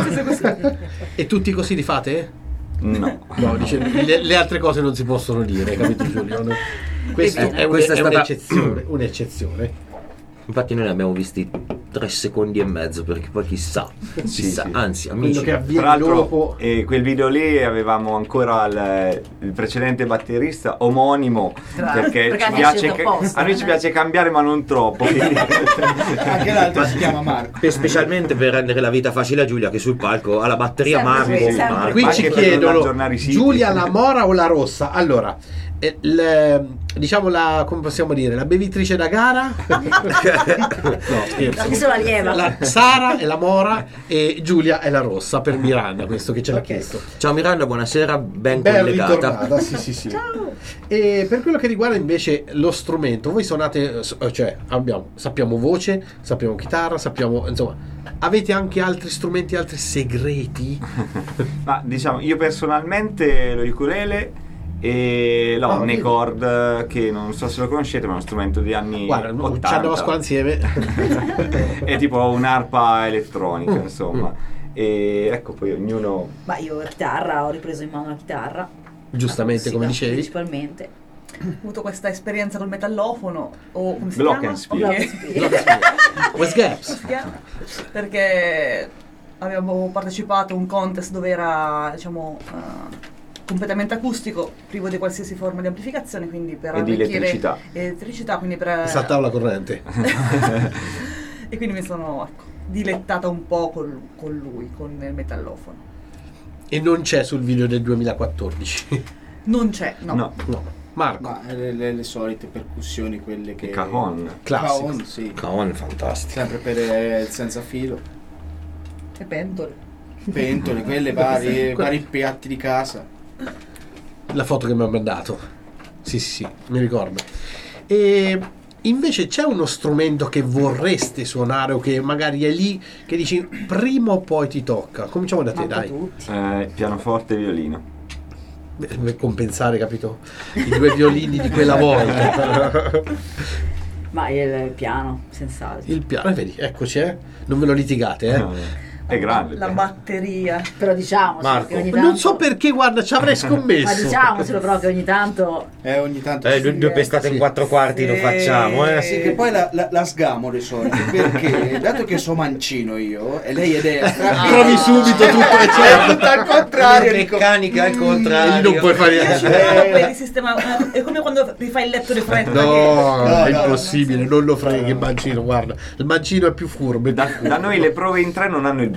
E tutti così li fate? No. No, dice, le altre cose non si possono dire, capito Giulio? No? Questo bene. Questa è stata- un'eccezione, un'eccezione. Infatti noi ne abbiamo visti 3 secondi e mezzo, perché poi chissà. Sì, Chissà. sì. Anzi, Quello amici, che avviene Tra l'altro, dopo. quel video lì avevamo ancora il precedente batterista omonimo. Perché Perché ci l'ha piace scelto apposta. a noi ci piace cambiare, ma non troppo. quindi- Anche l'altro si chiama Marco. specialmente per rendere la vita facile a Giulia, che sul palco ha la batteria Sempre Marco. così, sempre. Marco. Qui anche ci per non chiedono aggiornare i siti. Giulia la mora o la rossa? Allora, diciamo come possiamo dire, la bevitrice da gara? No, scherzo. Chi se la lieva? La Sara è la mora e Giulia è la rossa per Miranda, questo che ce l'ha chiesto. Ciao Miranda, buonasera, ben Ben collegata. ritornata, sì. E per quello che riguarda invece lo strumento, voi suonate, cioè sappiamo voce, sappiamo chitarra, sappiamo, insomma, avete anche altri strumenti, altri segreti? Ma diciamo, io personalmente lo ukulele e l'Omnicord, che non so se lo conoscete, ma è uno strumento di anni Guarda, ci 80. andiamo a scuola insieme. È tipo un'arpa elettronica, insomma. E ecco, poi ognuno. Ma io la chitarra, ho ripreso in mano la chitarra. Giustamente, come dicevi. Principalmente. Ho avuto questa esperienza col metallofono o come si Glockenspiel. chiama? West Gaps. Si chiama? Perché abbiamo partecipato a un contest dove era, diciamo, completamente acustico, privo di qualsiasi forma di amplificazione, quindi per E di arricchire elettricità. quindi per Saltava la corrente. e quindi mi sono dilettata un po' con lui, con il metallofono. E non c'è sul video del 2014. Non c'è, no. No, No. Marco, Ma le solite percussioni, quelle che... il cajon. classico. Cajon, sì. Caon, fantastico. Sempre per il senza filo. E pentole. Pentole, quelle vari piatti di casa. La foto che mi ha mandato. Sì, mi ricordo. E invece c'è uno strumento che vorreste suonare o che magari è lì che dici prima o poi ti tocca? Cominciamo da te, Manco dai. tutti. Pianoforte e violino. Per compensare, capito? I 2 violini di quella volta. Ma il piano, senz'altro. Il piano, vedi, eccoci, non ve lo litigate, È grande. La batteria. Però diciamocelo Marco, che ogni tanto... Non so perché, guarda, ci avrei Ma scommesso. diciamocelo proprio ogni tanto... Ogni tanto... Due pescate in 4 quarti lo facciamo, Sì, che poi la sgamo di solito, perché dato che sono mancino io e lei è destra, Trovi subito tutto e certo. tutto al contrario. dico, Meccanica al E contrario. lì non puoi fare Poi il sistema è come quando rifai il letto di fretta. No, No, è no, impossibile, non lo freghi il mancino, guarda. Il mancino è più furbo. è più Da furbo. noi le prove in 3 non hanno il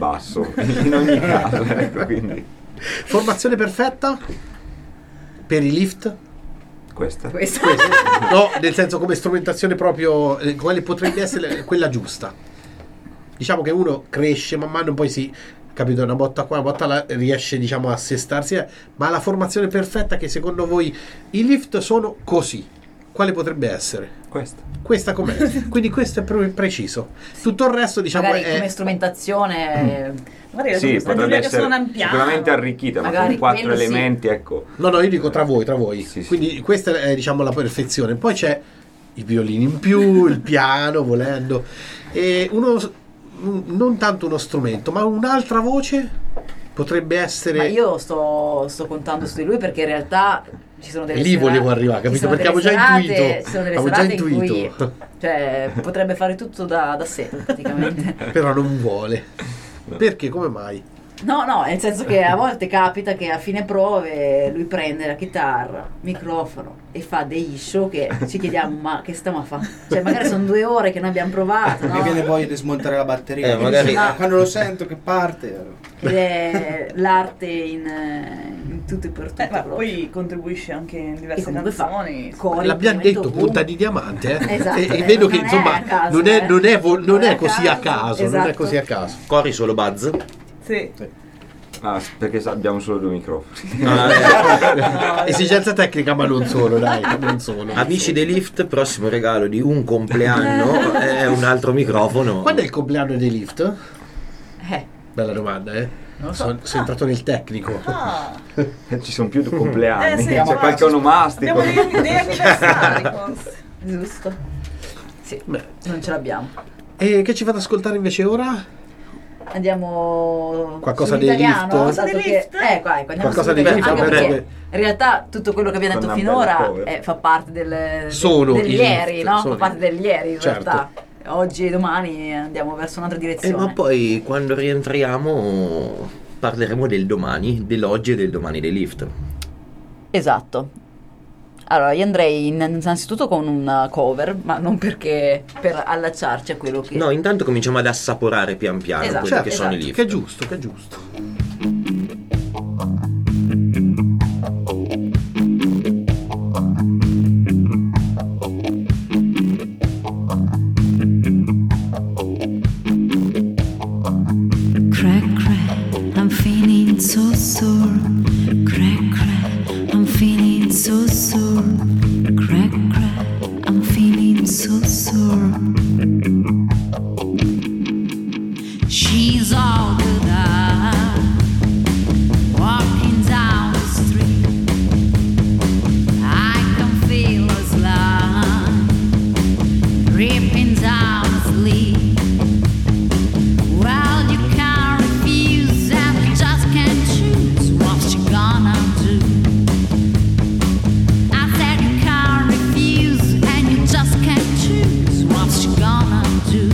basso in ogni caso, ecco, quindi Formazione perfetta per i lift? questa. No, nel senso come strumentazione proprio, quale potrebbe essere quella giusta? Diciamo che uno cresce man mano, poi si, capito, una botta qua, una botta là, riesce diciamo a assestarsi, ma la formazione perfetta che secondo voi i lift sono così, quale potrebbe essere? Questa com'è? Quindi questo è proprio preciso. Tutto il resto diciamo magari è come strumentazione Magari Sì, potrebbe essere suona un piano. sicuramente arricchita, ma Magari con 4 quello sì. elementi, ecco. No, io dico tra voi. Sì. Quindi questa è diciamo la perfezione. Poi c'è i violini in più, il piano, volendo. E non tanto uno strumento, ma un'altra voce potrebbe essere. Ma io sto contando su di lui perché in realtà ci sono delle Lì serate, volevo arrivare, ci capito? sono Perché delle avevo già serate- intuito. Ci sono delle Avevo già serate in cui intuito. cioè, potrebbe fare tutto da sé praticamente. Però non vuole. Perché? Come mai? No, nel senso che a volte capita che a fine prove lui prende la chitarra, microfono e fa degli show che ci chiediamo ma che stiamo a fare? Cioè magari sono 2 ore che noi abbiamo provato, no? Mi viene voglia di smontare la batteria. magari- Quando lo sento che parte. Ed è l'arte in tutto e per tutto. Ma proprio. poi contribuisce anche in E diverse comunque fa canzoni. cori, L'abbiamo momento detto, boom. punta di diamante, eh? Esatto, e vedo che non è insomma a caso, non è a così a caso, non è esatto. così a caso. Cori solo Buzz. Sì. Ah, perché abbiamo solo 2 microfoni. Esigenza tecnica, ma non solo, dai, non solo. Amici dei Lift, prossimo regalo di un compleanno è un altro microfono. Quando è il compleanno dei lift? Eh, Bella domanda, eh? non lo so. Sono entrato nel tecnico. Ah, Ci sono più compleanni, sì, c'è ma- qualche onomastico. abbiamo degli anniversari forse. Giusto. Sì, Beh. non ce l'abbiamo. E che ci fate ascoltare invece ora? Andiamo Qualcosa dei sull'italiano, lift? dato Qualcosa dei che- lift? ecco, andiamo Qualcosa dei sull'italiano, lift, anche vabbè, perché in realtà tutto quello che abbiamo detto Con una bella finora cover. fa parte del Sono del i ieri, lift, no? sono Fa parte del ieri in certo. realtà. Oggi e domani andiamo verso un'altra direzione. Ma poi quando rientriamo parleremo del domani, dell'oggi e del domani dei Lift. Esatto. Allora, io andrei innanzitutto con un cover, ma non perché per allacciarci a quello che No, intanto cominciamo ad assaporare pian piano Esatto, quelli che sono i esatto. Lift. Che è giusto, che è giusto. Crack, crack, I'm feeling so sore. Crack, crack, I'm feeling so sore. Crack, crack, I'm feeling so sore. She's all good up, walking down the street. I can feel her slide, dripping down the sleeve. Well, you can't refuse and you just can't choose what you gonna do. I said you can't refuse and you just can't choose what you gonna do.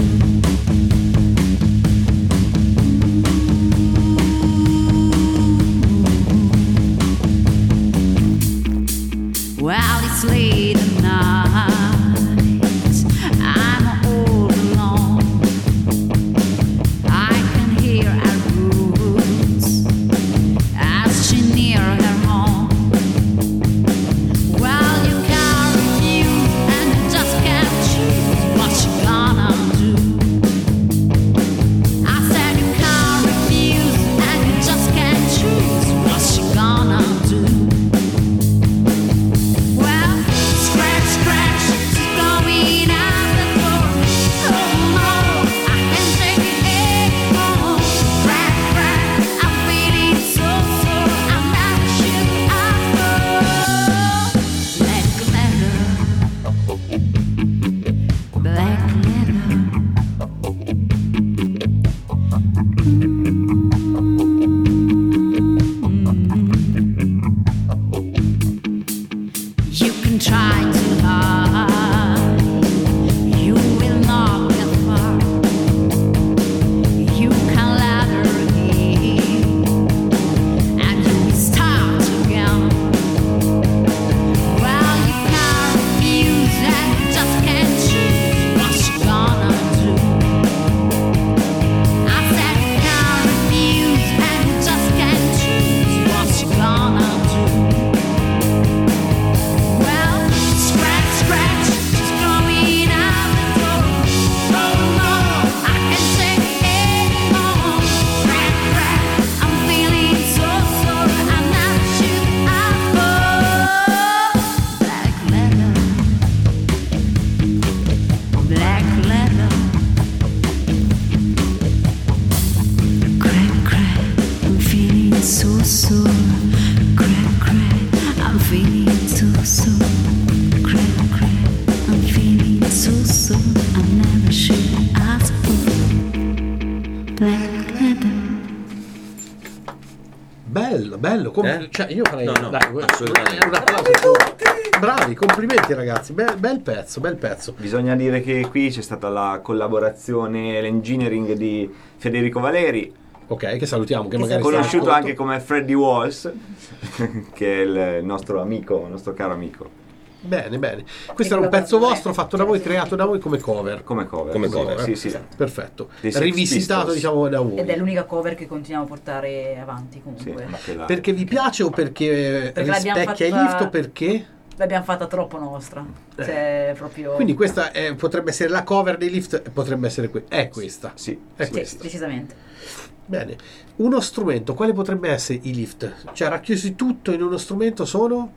Well, it's late at night, I'm all alone. I can hear her roots as she near her home. Well, you can't refuse and you just can't choose what you gonna do. I said you can't refuse and you just can't choose what you gonna do. Well, scratch, scratch, she's going out the door. Oh no, I can't take it anymore. Crack, crack, I'm feeling so sore. I'm not sure I fall. Black leather, black leather. You can try to hide, you will not get far. You can let her in, and you will start again. Well, you can't refuse and you just can't choose what you gonna do. I said you can't sore. Crack, crack, I'm feeling too sore. Crack, crack, I'm feeling too sore. I never should ask for black leather. Bello, cioè io farei No, dai, assolutamente. un applauso. Bravi, complimenti ragazzi, bel pezzo. Bisogna dire che qui c'è stata la collaborazione, l'engineering di Federico Valeri, Ok, che salutiamo, che magari conosciuto sta anche come Freddy Walls, che è il nostro amico, il nostro caro amico. Bene. Questo era un pezzo vostro fatto da voi, creato da voi come cover. Come cover. Come cover, sì. Perfetto. Dei Sex Rivisitato Pistols. diciamo da voi. Ed è l'unica cover che continuiamo a portare avanti comunque. Anche là. Perché vi piace o perché Perché l'abbiamo rispecchia i fatta- lift o perché? L'abbiamo fatta troppo nostra. Cioè, proprio. Quindi questa potrebbe essere la cover dei lift, potrebbe essere è questa. Sì. È Sì, questa. decisamente. Bene. Uno strumento, quale potrebbe essere i lift? Cioè racchiusi tutto in uno strumento sono?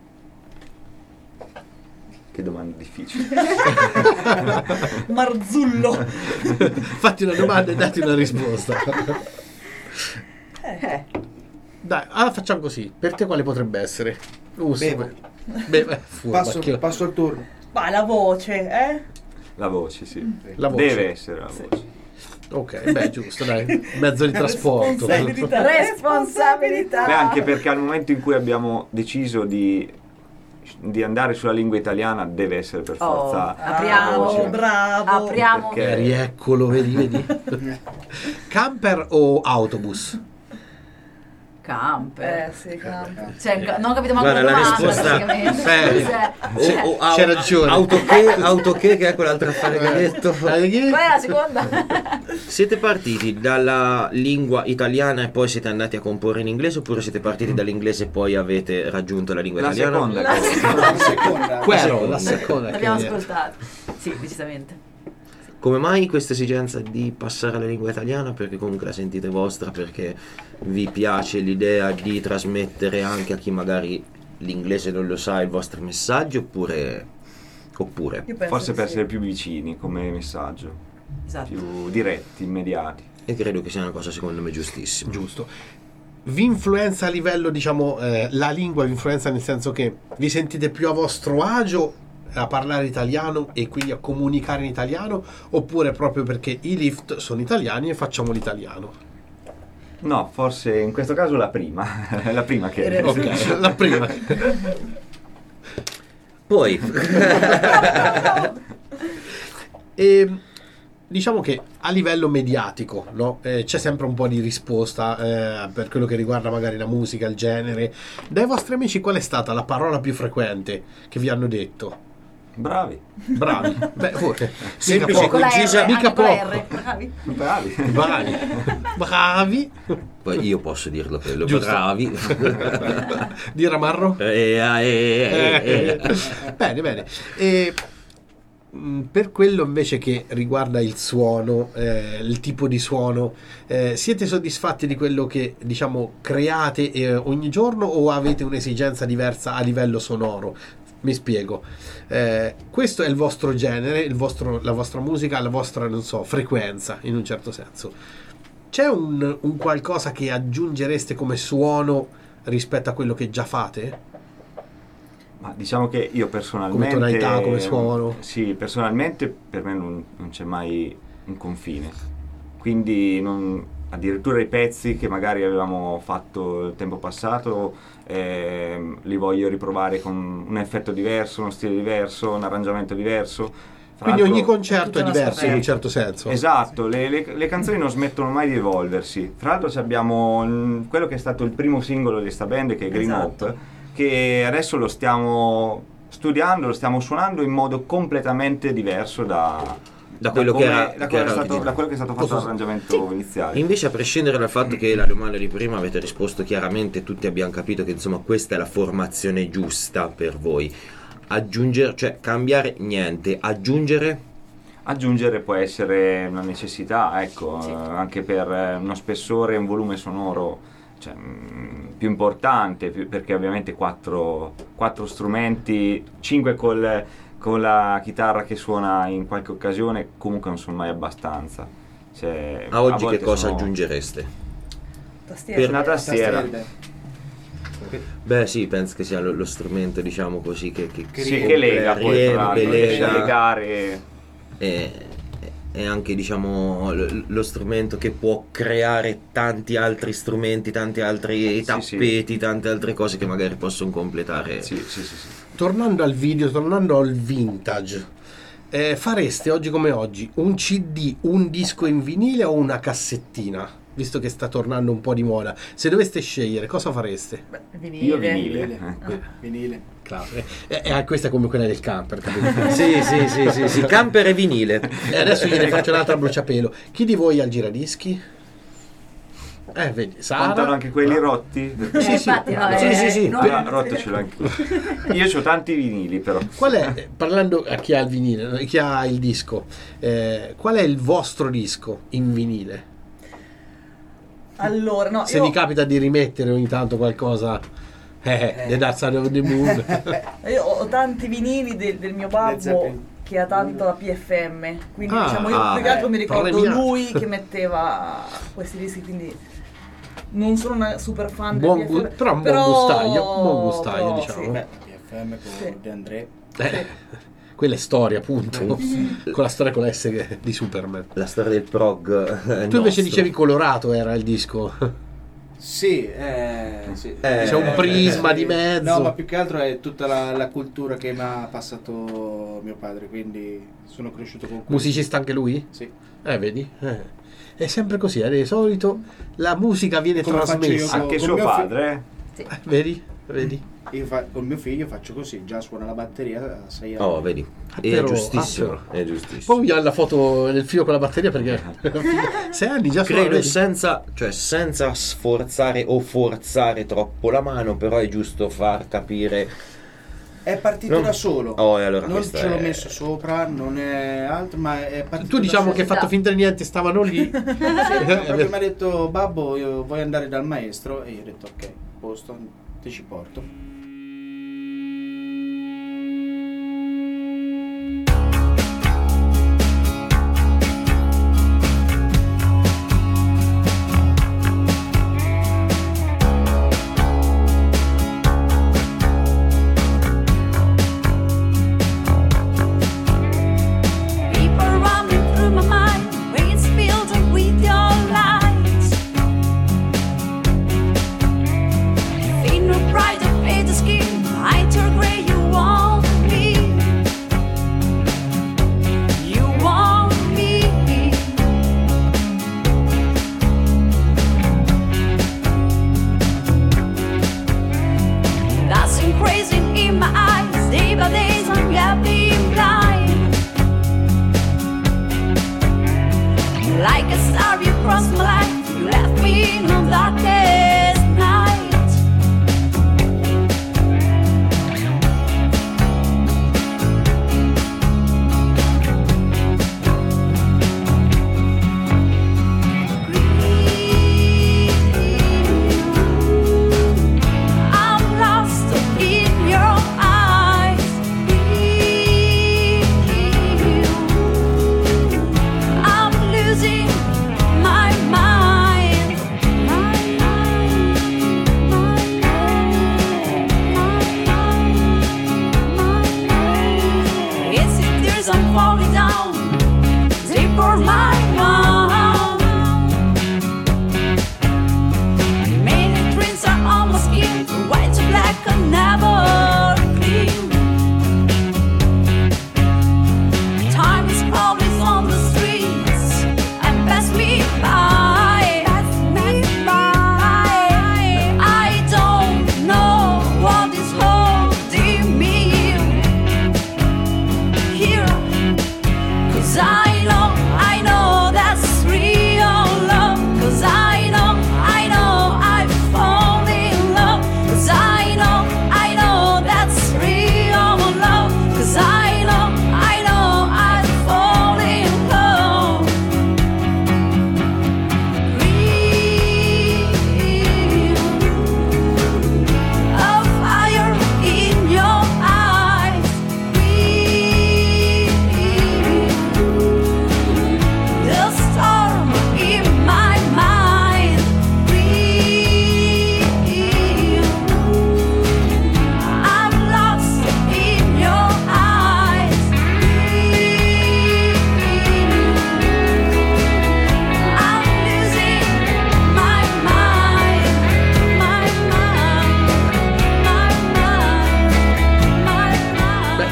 Che domanda difficile. Marzullo. Fatti una domanda e dati una risposta. Dai, facciamo così. Per te quale potrebbe essere? Bevo. Passo il turno. Ma la voce, La voce, sì. La voce. Deve essere la voce. Ok, beh, giusto, dai. Mezzo di trasporto. Responsabilità. Beh, anche perché al momento in cui abbiamo deciso di andare sulla lingua italiana deve essere per forza apriamo. voce. bravo. Apriamo. Perché- Rieccolo, vedi? Camper o autobus? Camper. Sì, cambia. Cioè, non ho capito manco Guarda, la la domanda, risposta- praticamente. C'è ragione. Auto che è quell'altro affare che hai detto. Qual è la seconda? Siete partiti dalla lingua italiana e poi siete andati a comporre in inglese, oppure siete partiti dall'inglese e poi avete raggiunto la lingua La italiana? seconda La Quello, la seconda. L'abbiamo che- ascoltato. Sì, decisamente. Come mai questa esigenza di passare alla lingua italiana? Perché comunque la sentite vostra, perché vi piace l'idea di trasmettere anche a chi magari l'inglese non lo sa il vostro messaggio, oppure Io penso Forse che per sì. essere più vicini come messaggio, Esatto. più diretti, immediati. e credo che sia una cosa secondo me giustissima. Giusto. Vi influenza a livello, diciamo, la lingua vi influenza nel senso che vi sentite più a vostro agio a parlare italiano e quindi a comunicare in italiano, oppure proprio perché i lift sono italiani e facciamo l'italiano? No, forse in questo caso la prima. La prima che Ok, la prima. Poi E diciamo che a livello mediatico, no? C'è sempre un po' di risposta per quello che riguarda magari la musica, il genere. Dai vostri amici qual è stata la parola più frequente che vi hanno detto? Bravi. Bravi. Beh, semplice, mica poco. Con la concisa, R, mica anche con la poco. R. Bravi. Bravi. Bravi. Bravi. poi io posso dirlo quello, Giusto. bravi. Di Ramarro? Bene. E per quello invece che riguarda il suono, il tipo di suono, siete soddisfatti di quello che diciamo create ogni giorno, o avete un'esigenza diversa a livello sonoro? Mi spiego. Questo è il vostro genere, la vostra musica, la vostra, non so, frequenza in un certo senso. C'è un qualcosa che aggiungereste come suono rispetto a quello che già fate? Ma diciamo che io personalmente... Come tonalità, come suono? Sì, personalmente per me non c'è mai un confine. Quindi addirittura i pezzi che magari avevamo fatto il tempo passato li voglio riprovare con un effetto diverso, uno stile diverso, un arrangiamento diverso. Fra Quindi l'altro- ogni concerto è tutta una diverso in scoperta. un certo senso. Esatto, le canzoni non smettono mai di evolversi. Tra l'altro abbiamo quello che è stato il primo singolo di questa band, che è Green Esatto. Hope, che adesso lo stiamo studiando, lo stiamo suonando in modo completamente diverso da quello che era- da che era quello originale. che è stato fatto l'arrangiamento iniziale. Invece, a prescindere dal fatto che la domanda di prima avete risposto chiaramente, tutti abbiamo capito che insomma questa è la formazione giusta per voi. Aggiungere, cioè cambiare niente, aggiungere Può essere una necessità, ecco, anche per uno spessore e un volume sonoro, cioè, più importante, perché ovviamente 4 strumenti, 5 con la chitarra che suona in qualche occasione, comunque non sono mai abbastanza. Cioè, a oggi che volte cosa sono- aggiungereste? Tastiera. Per una tastiera. Beh sì, penso che sia lo strumento, diciamo così, che lega, poi riempie, lega. legare. È anche, diciamo, lo strumento che può creare tanti altri strumenti, tanti altri tappeti, tante altre cose che magari possono completare. Sì. Tornando al video, tornando al vintage, fareste oggi come oggi un CD, un disco in vinile o una cassettina? Visto che sta tornando un po' di moda, se doveste scegliere, cosa fareste? Vinile. Io vinile. Vinile. Questa è come quella del camper, capito? Sì, camper e vinile. E adesso gliene faccio un'altra a bruciapelo. Chi di voi ha il giradischi? Vedi, Sara? Contano anche quelli rotti? Sì. Infatti, no, Sì. Rotto ce l'ho anche io. Ho tanti vinili, però. Qual è, parlando a chi ha il vinile, chi ha il disco, qual è il vostro disco in vinile? Allora, no, Se io vi capita di rimettere ogni tanto qualcosa, The Dark Side of the Moon. io ho tanti vinili del mio babbo che ha tanto la PFM, quindi diciamo io più che altro mi ricordo premiato. lui che metteva questi dischi, quindi non sono una super fan del Buon PFM, però un buon gustaio, però, diciamo. sì. Beh, PFM con De André. Quella è storia, appunto. Con la storia con la S di Superman. La storia del prog. Tu invece dicevi colorato era il disco. Sì, C'è un prisma di mezzo. No, ma più che altro è tutta la cultura che mi ha passato mio padre, quindi sono cresciuto con questo. Musicista anche lui? Sì. Vedi? È sempre così, di solito la musica viene Come faccio trasmessa. io Anche con suo mio padre. Vedi? Io con mio figlio faccio così, già suona la batteria a 6 anni. Oh, vedi. È Però- giustissimo. però. È giustissimo. Poi ho la foto del figlio con la batteria perché 6 anni già suona, Credo vedi? senza sforzare o forzare troppo la mano, però è giusto far capire. È partito Non- da solo. Oh, e allora non questa ce l'ho è- messo sopra, non è altro, ma è partito Tu diciamo da che hai solo. fatto finta di niente, stavano lì. Proprio mi ha detto babbo, vuoi andare dal maestro? E io ho detto ok, posto, ti ci porto. People running through my mind, waves filled with your light. Feel no brighter, fade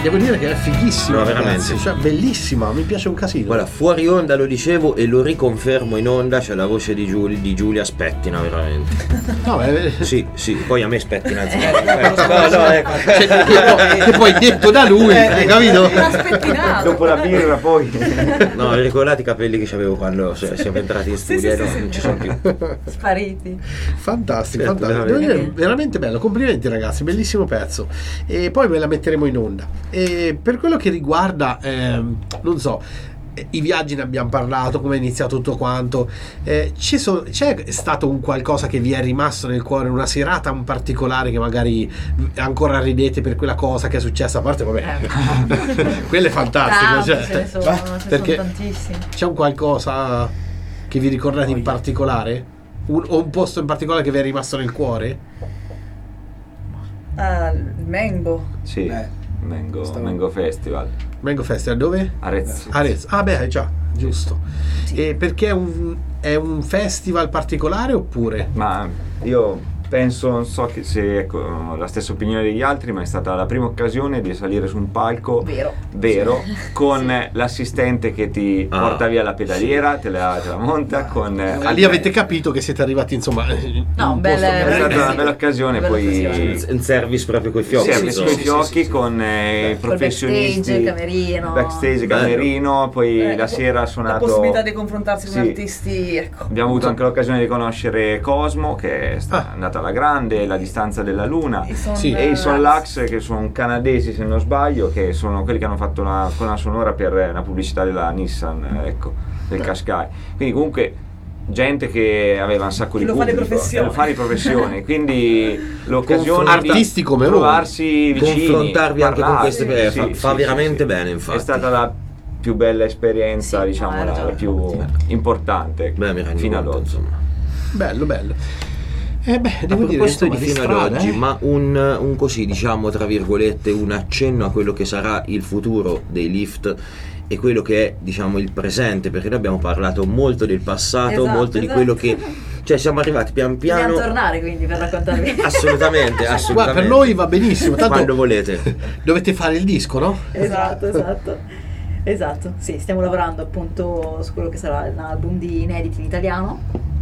devo dire che è fighissima, No, veramente. ragazzi, cioè bellissima, mi piace un casino. Guarda, fuori onda lo dicevo e lo riconfermo in onda, c'è la voce di Giulia Spettina, veramente. No, Sì, poi a me Spettina no, ecco. che poi detto da lui, hai capito? Dopo la birra poi. No, ricordate i capelli che avevo quando siamo entrati in studio, no, non ci sono più. Spariti. Fantastico, Certo, fantastico. Devo dire, veramente bello, complimenti ragazzi, bellissimo pezzo. E poi ve la metteremo in onda. E per quello che riguarda, non so, i viaggi ne abbiamo parlato, come è iniziato tutto quanto. C'è stato un qualcosa che vi è rimasto nel cuore, una serata in particolare che magari ancora ridete per quella cosa che è successa? A parte, vabbè, quello è fantastico. Ce ne sono perché tantissimi. c'è un qualcosa che vi ricordate in particolare? O un posto in particolare che vi è rimasto nel cuore? Il Mango. Sì, Mango Festival. Mango Festival dove? Arezzo. Ah beh, già, giusto. E perché è un festival particolare oppure? Ma io penso, non so che se ecco, la stessa opinione degli altri, ma è stata la prima occasione di salire su un palco vero con l'assistente che ti porta via la pedaliera, te la monta con Lì avete capito che siete arrivati, insomma, No, un è stata una bella occasione, poi Un service proprio coi fiocchi. service coi fiocchi con i professionisti, backstage, camerino, poi la sera ha La suonato. possibilità di confrontarsi con Sì. artisti, ecco. Abbiamo avuto anche l'occasione di conoscere Cosmo, che è andata alla grande, La distanza della luna, e i Son Lux, che sono canadesi se non sbaglio, che sono quelli che hanno fatto una colonna sonora per la pubblicità della Nissan, ecco, del Qashqai. Quindi comunque gente che aveva un sacco di Lo fa di pubblico, professione. lo fa di professione, quindi l'occasione artisti di come voi. trovarsi vicini, Confrontarvi anche con parlare, queste fa veramente bene, infatti. È stata la più bella esperienza, Sì, diciamo, hai la ragione. più importante Beh, mi rendo fino ad conto, oggi. insomma. Bello. Beh, A devo dire, proposito insomma, di fino strada, ad oggi, ma un così, diciamo, tra virgolette, un accenno a quello che sarà il futuro dei lift e quello che è, diciamo, il presente, perché noi abbiamo parlato molto del passato, Esatto, molto di esatto. quello che, cioè siamo arrivati pian Dobbiamo piano. tornare quindi per raccontarvi. Assolutamente. Guarda, per noi va benissimo, tanto Quando volete. dovete fare il disco, no? Esatto, sì, stiamo lavorando appunto su quello che sarà un album di inediti in italiano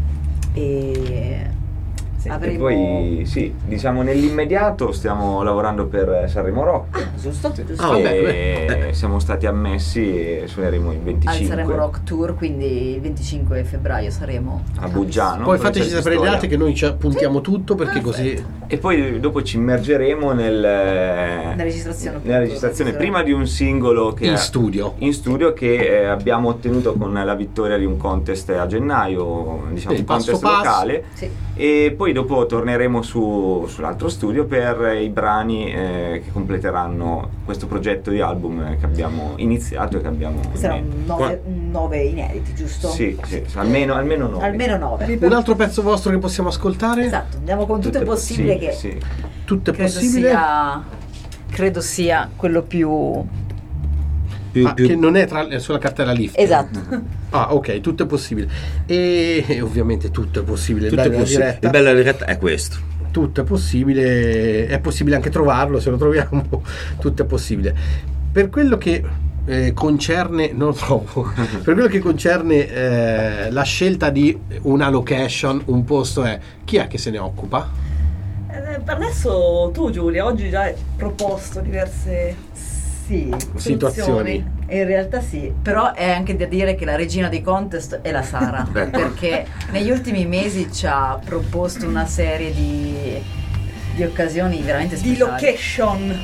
e E avremo... poi sì, diciamo nell'immediato stiamo lavorando per Sanremo Rock. Giusto? Ah, e vabbè. siamo stati ammessi e suoneremo il Al 25 Sanremo Rock Tour, quindi il 25 febbraio saremo a Buggiano. Poi provincia fateci di sapere le Pistoia. date che noi ci puntiamo tutto, perché così E poi dopo ci immergeremo nella registrazione prima di un singolo che in studio. che abbiamo ottenuto con la vittoria di un contest a gennaio, diciamo Sì, un passo contest passo. locale. Sì. E poi dopo torneremo sull'altro studio per i brani che completeranno questo progetto di album che abbiamo iniziato e che abbiamo in Saranno mente. 9 inediti, giusto? Sì, almeno 9. Almeno 9. Un altro pezzo vostro che possiamo ascoltare? Esatto, andiamo con tutto è possibile che Sì. Tutto è credo possibile? credo sia quello più Che non è sulla cartella lift. esatto. Ah, ok, tutto è possibile. E ovviamente tutto è possibile. Tutto è Dai, la possibile. diretta. Il bello della diretta è questo. Tutto è possibile anche trovarlo, se lo troviamo. Tutto è possibile. Per quello che concerne, non lo trovo, per quello che concerne la scelta di una location, un posto, chi è che se ne occupa? Per adesso tu, Giulia, oggi già hai proposto diverse Situazioni. In realtà sì, però è anche da dire che la regina dei contest è la Sara, perché negli ultimi mesi ci ha proposto una serie di occasioni veramente di speciali. location.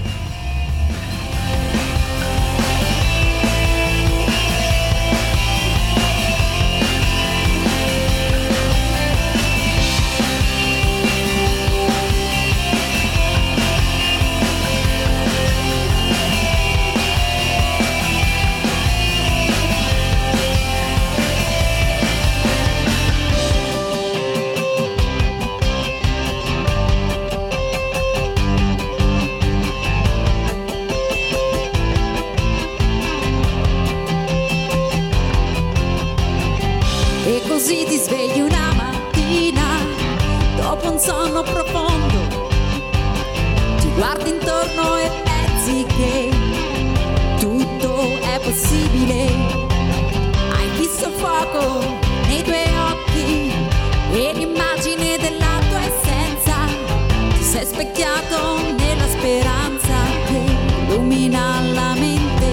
immagine della tua essenza, ti sei specchiato nella speranza che illumina la mente.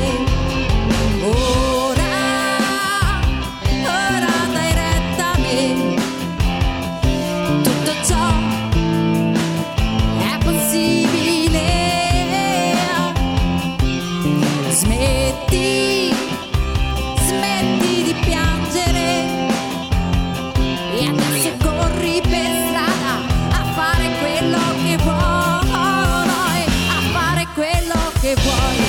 Ora dai retta a me, tutto ciò è possibile. Smetti di piangere e adesso corri per strada a fare quello che vuoi, a fare quello che vuoi.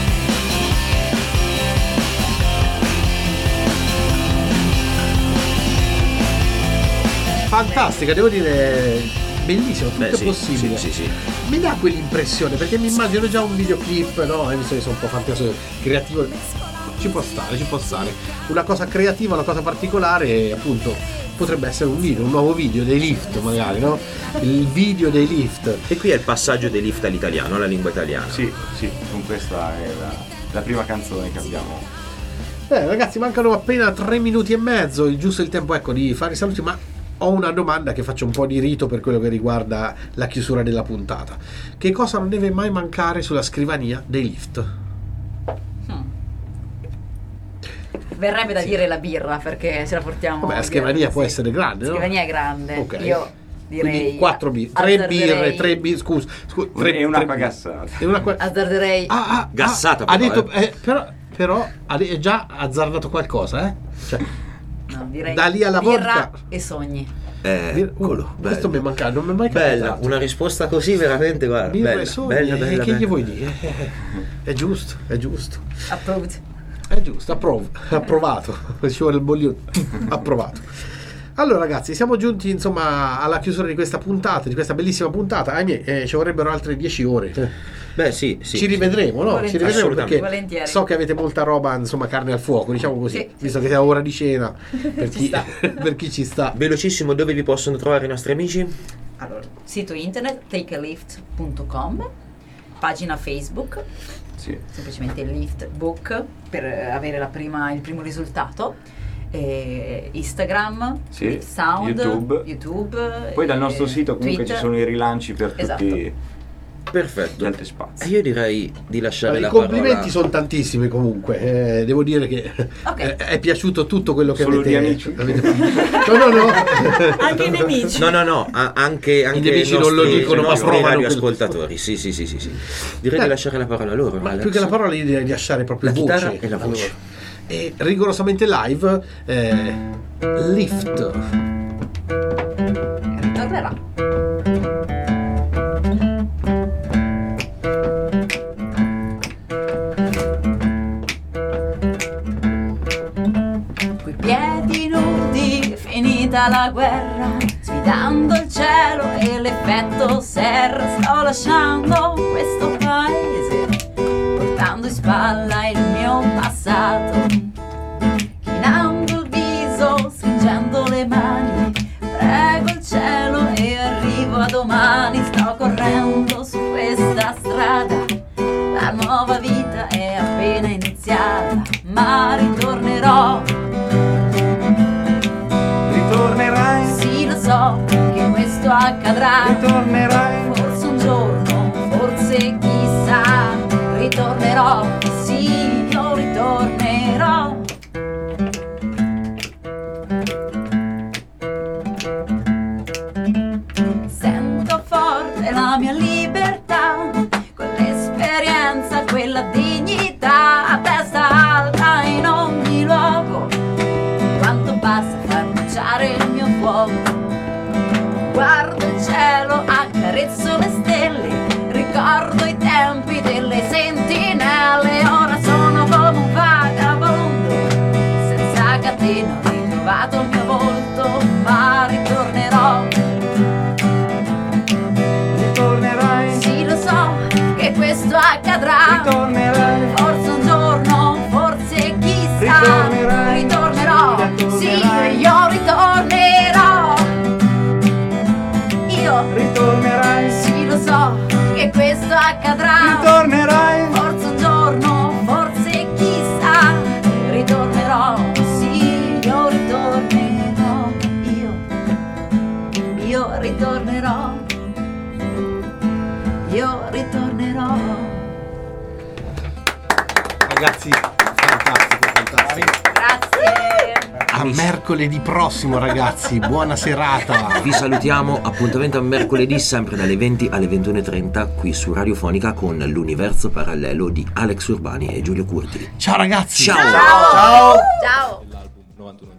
Fantastica, devo dire, bellissimo, tutto è sì, possibile. sì. Mi dà quell'impressione, perché mi immagino già un videoclip, no? Visto che sono un po' fantasioso, creativo, ci può stare. Una cosa creativa, una cosa particolare, appunto, potrebbe essere un nuovo video dei Lift, magari, no? Il video dei Lift. E qui è il passaggio dei Lift all'italiano, alla lingua italiana. Sì, con questa è la prima canzone che abbiamo. Ragazzi, mancano appena 3 minuti e mezzo, giusto il tempo, ecco, di fare i saluti, ma ho una domanda che faccio un po' di rito per quello che riguarda la chiusura della puntata. Che cosa non deve mai mancare sulla scrivania dei Lift? Verrebbe da dire la birra, perché ce la portiamo. Vabbè, la scrivania può essere grande, la no? scrivania è grande. Ok. Io direi 4 birre, 3 birre, scusa, E un'acqua gassata. azzarderei. Gassata, ha però, detto, però ha già azzardato qualcosa, Cioè, No, direi da lì alla birra vodka e sogni. Eccolo, questo mi è mancato, non mi è mai bella, capitato. una risposta così veramente, guarda, Birra bella, e sogni, bella, che gli vuoi dire? È giusto. Approved. È giusto, approvato. Ci vuole il bollino. Approvato. Allora ragazzi, siamo giunti insomma alla chiusura di questa puntata, di questa bellissima puntata. Ahimè, ci vorrebbero altre 10 ore. Beh, sì. Ci rivedremo, no? Volentieri. Ci rivedremo perché Volentieri. so che avete molta roba, insomma, carne al fuoco, diciamo così, Sì, visto che è ora di cena, per Ci chi, sta. per chi ci sta. Velocissimo, dove vi possono trovare i nostri amici? Allora, sito internet takealift.com, pagina Facebook, semplicemente Lift Book per avere il primo risultato. Instagram, Sì, Sound, YouTube. Poi dal nostro sito comunque Twitter. ci sono i rilanci per Esatto. tutti Perfetto. gli altri spazi. Io direi di lasciare I la complimenti parola. sono tantissimi comunque, devo dire che Ok. è piaciuto tutto quello che Solo avete, gli amici. avete fatto. No. Anche i nemici. No, anche I nemici non lo dicono, ma nostri provano radioascoltatori. Sì. Direi di lasciare la parola a loro. Ma Alex. più che la parola io direi di lasciare proprio La voce. chitarra e la voce. Allora, e rigorosamente live, Lift. Tornerà. Coi piedi nudi, finita la guerra, sfidando il cielo e l'effetto serra, sto lasciando questo paese, portando in spalla il mio passato, chinando il viso, stringendo le mani, prego il cielo e arrivo a domani, sto correndo su questa strada, la nuova vita è appena iniziata, ma ritornerò. Ritornerai, Sì, lo so che questo accadrà. ritornerai. Forse un giorno, forse chissà, ritornerò. Sì, io ritornerò. Sento forte la mia libertà, quell'esperienza, quella dignità, a testa alta in ogni luogo. Quanto basta far bruciare il mio fuoco. Guardo il cielo, accarezzo le stelle, ricordo i tempi delle sentinelle. Ora sono come un vagabondo, senza catena, ho ritrovato il mio volto, ma ritornerò. Ritornerai, Sì, lo so che questo accadrà. ritornerai. Forse un giorno, forse chissà, Ritornerai. ritornerò. Sì, io ritornerò. Io Ritornerai, io ritornerò, io ritornerò. Ragazzi, fantastico, fantastico. Grazie. A mercoledì prossimo, ragazzi, buona serata. Vi salutiamo, appuntamento a mercoledì sempre dalle 20 alle 21:30 qui su Radiofonica con l'Universo Parallelo di Alex Urbani e Giulio Curti. Ciao ragazzi. Ciao. Ciao. Ciao. l'album 91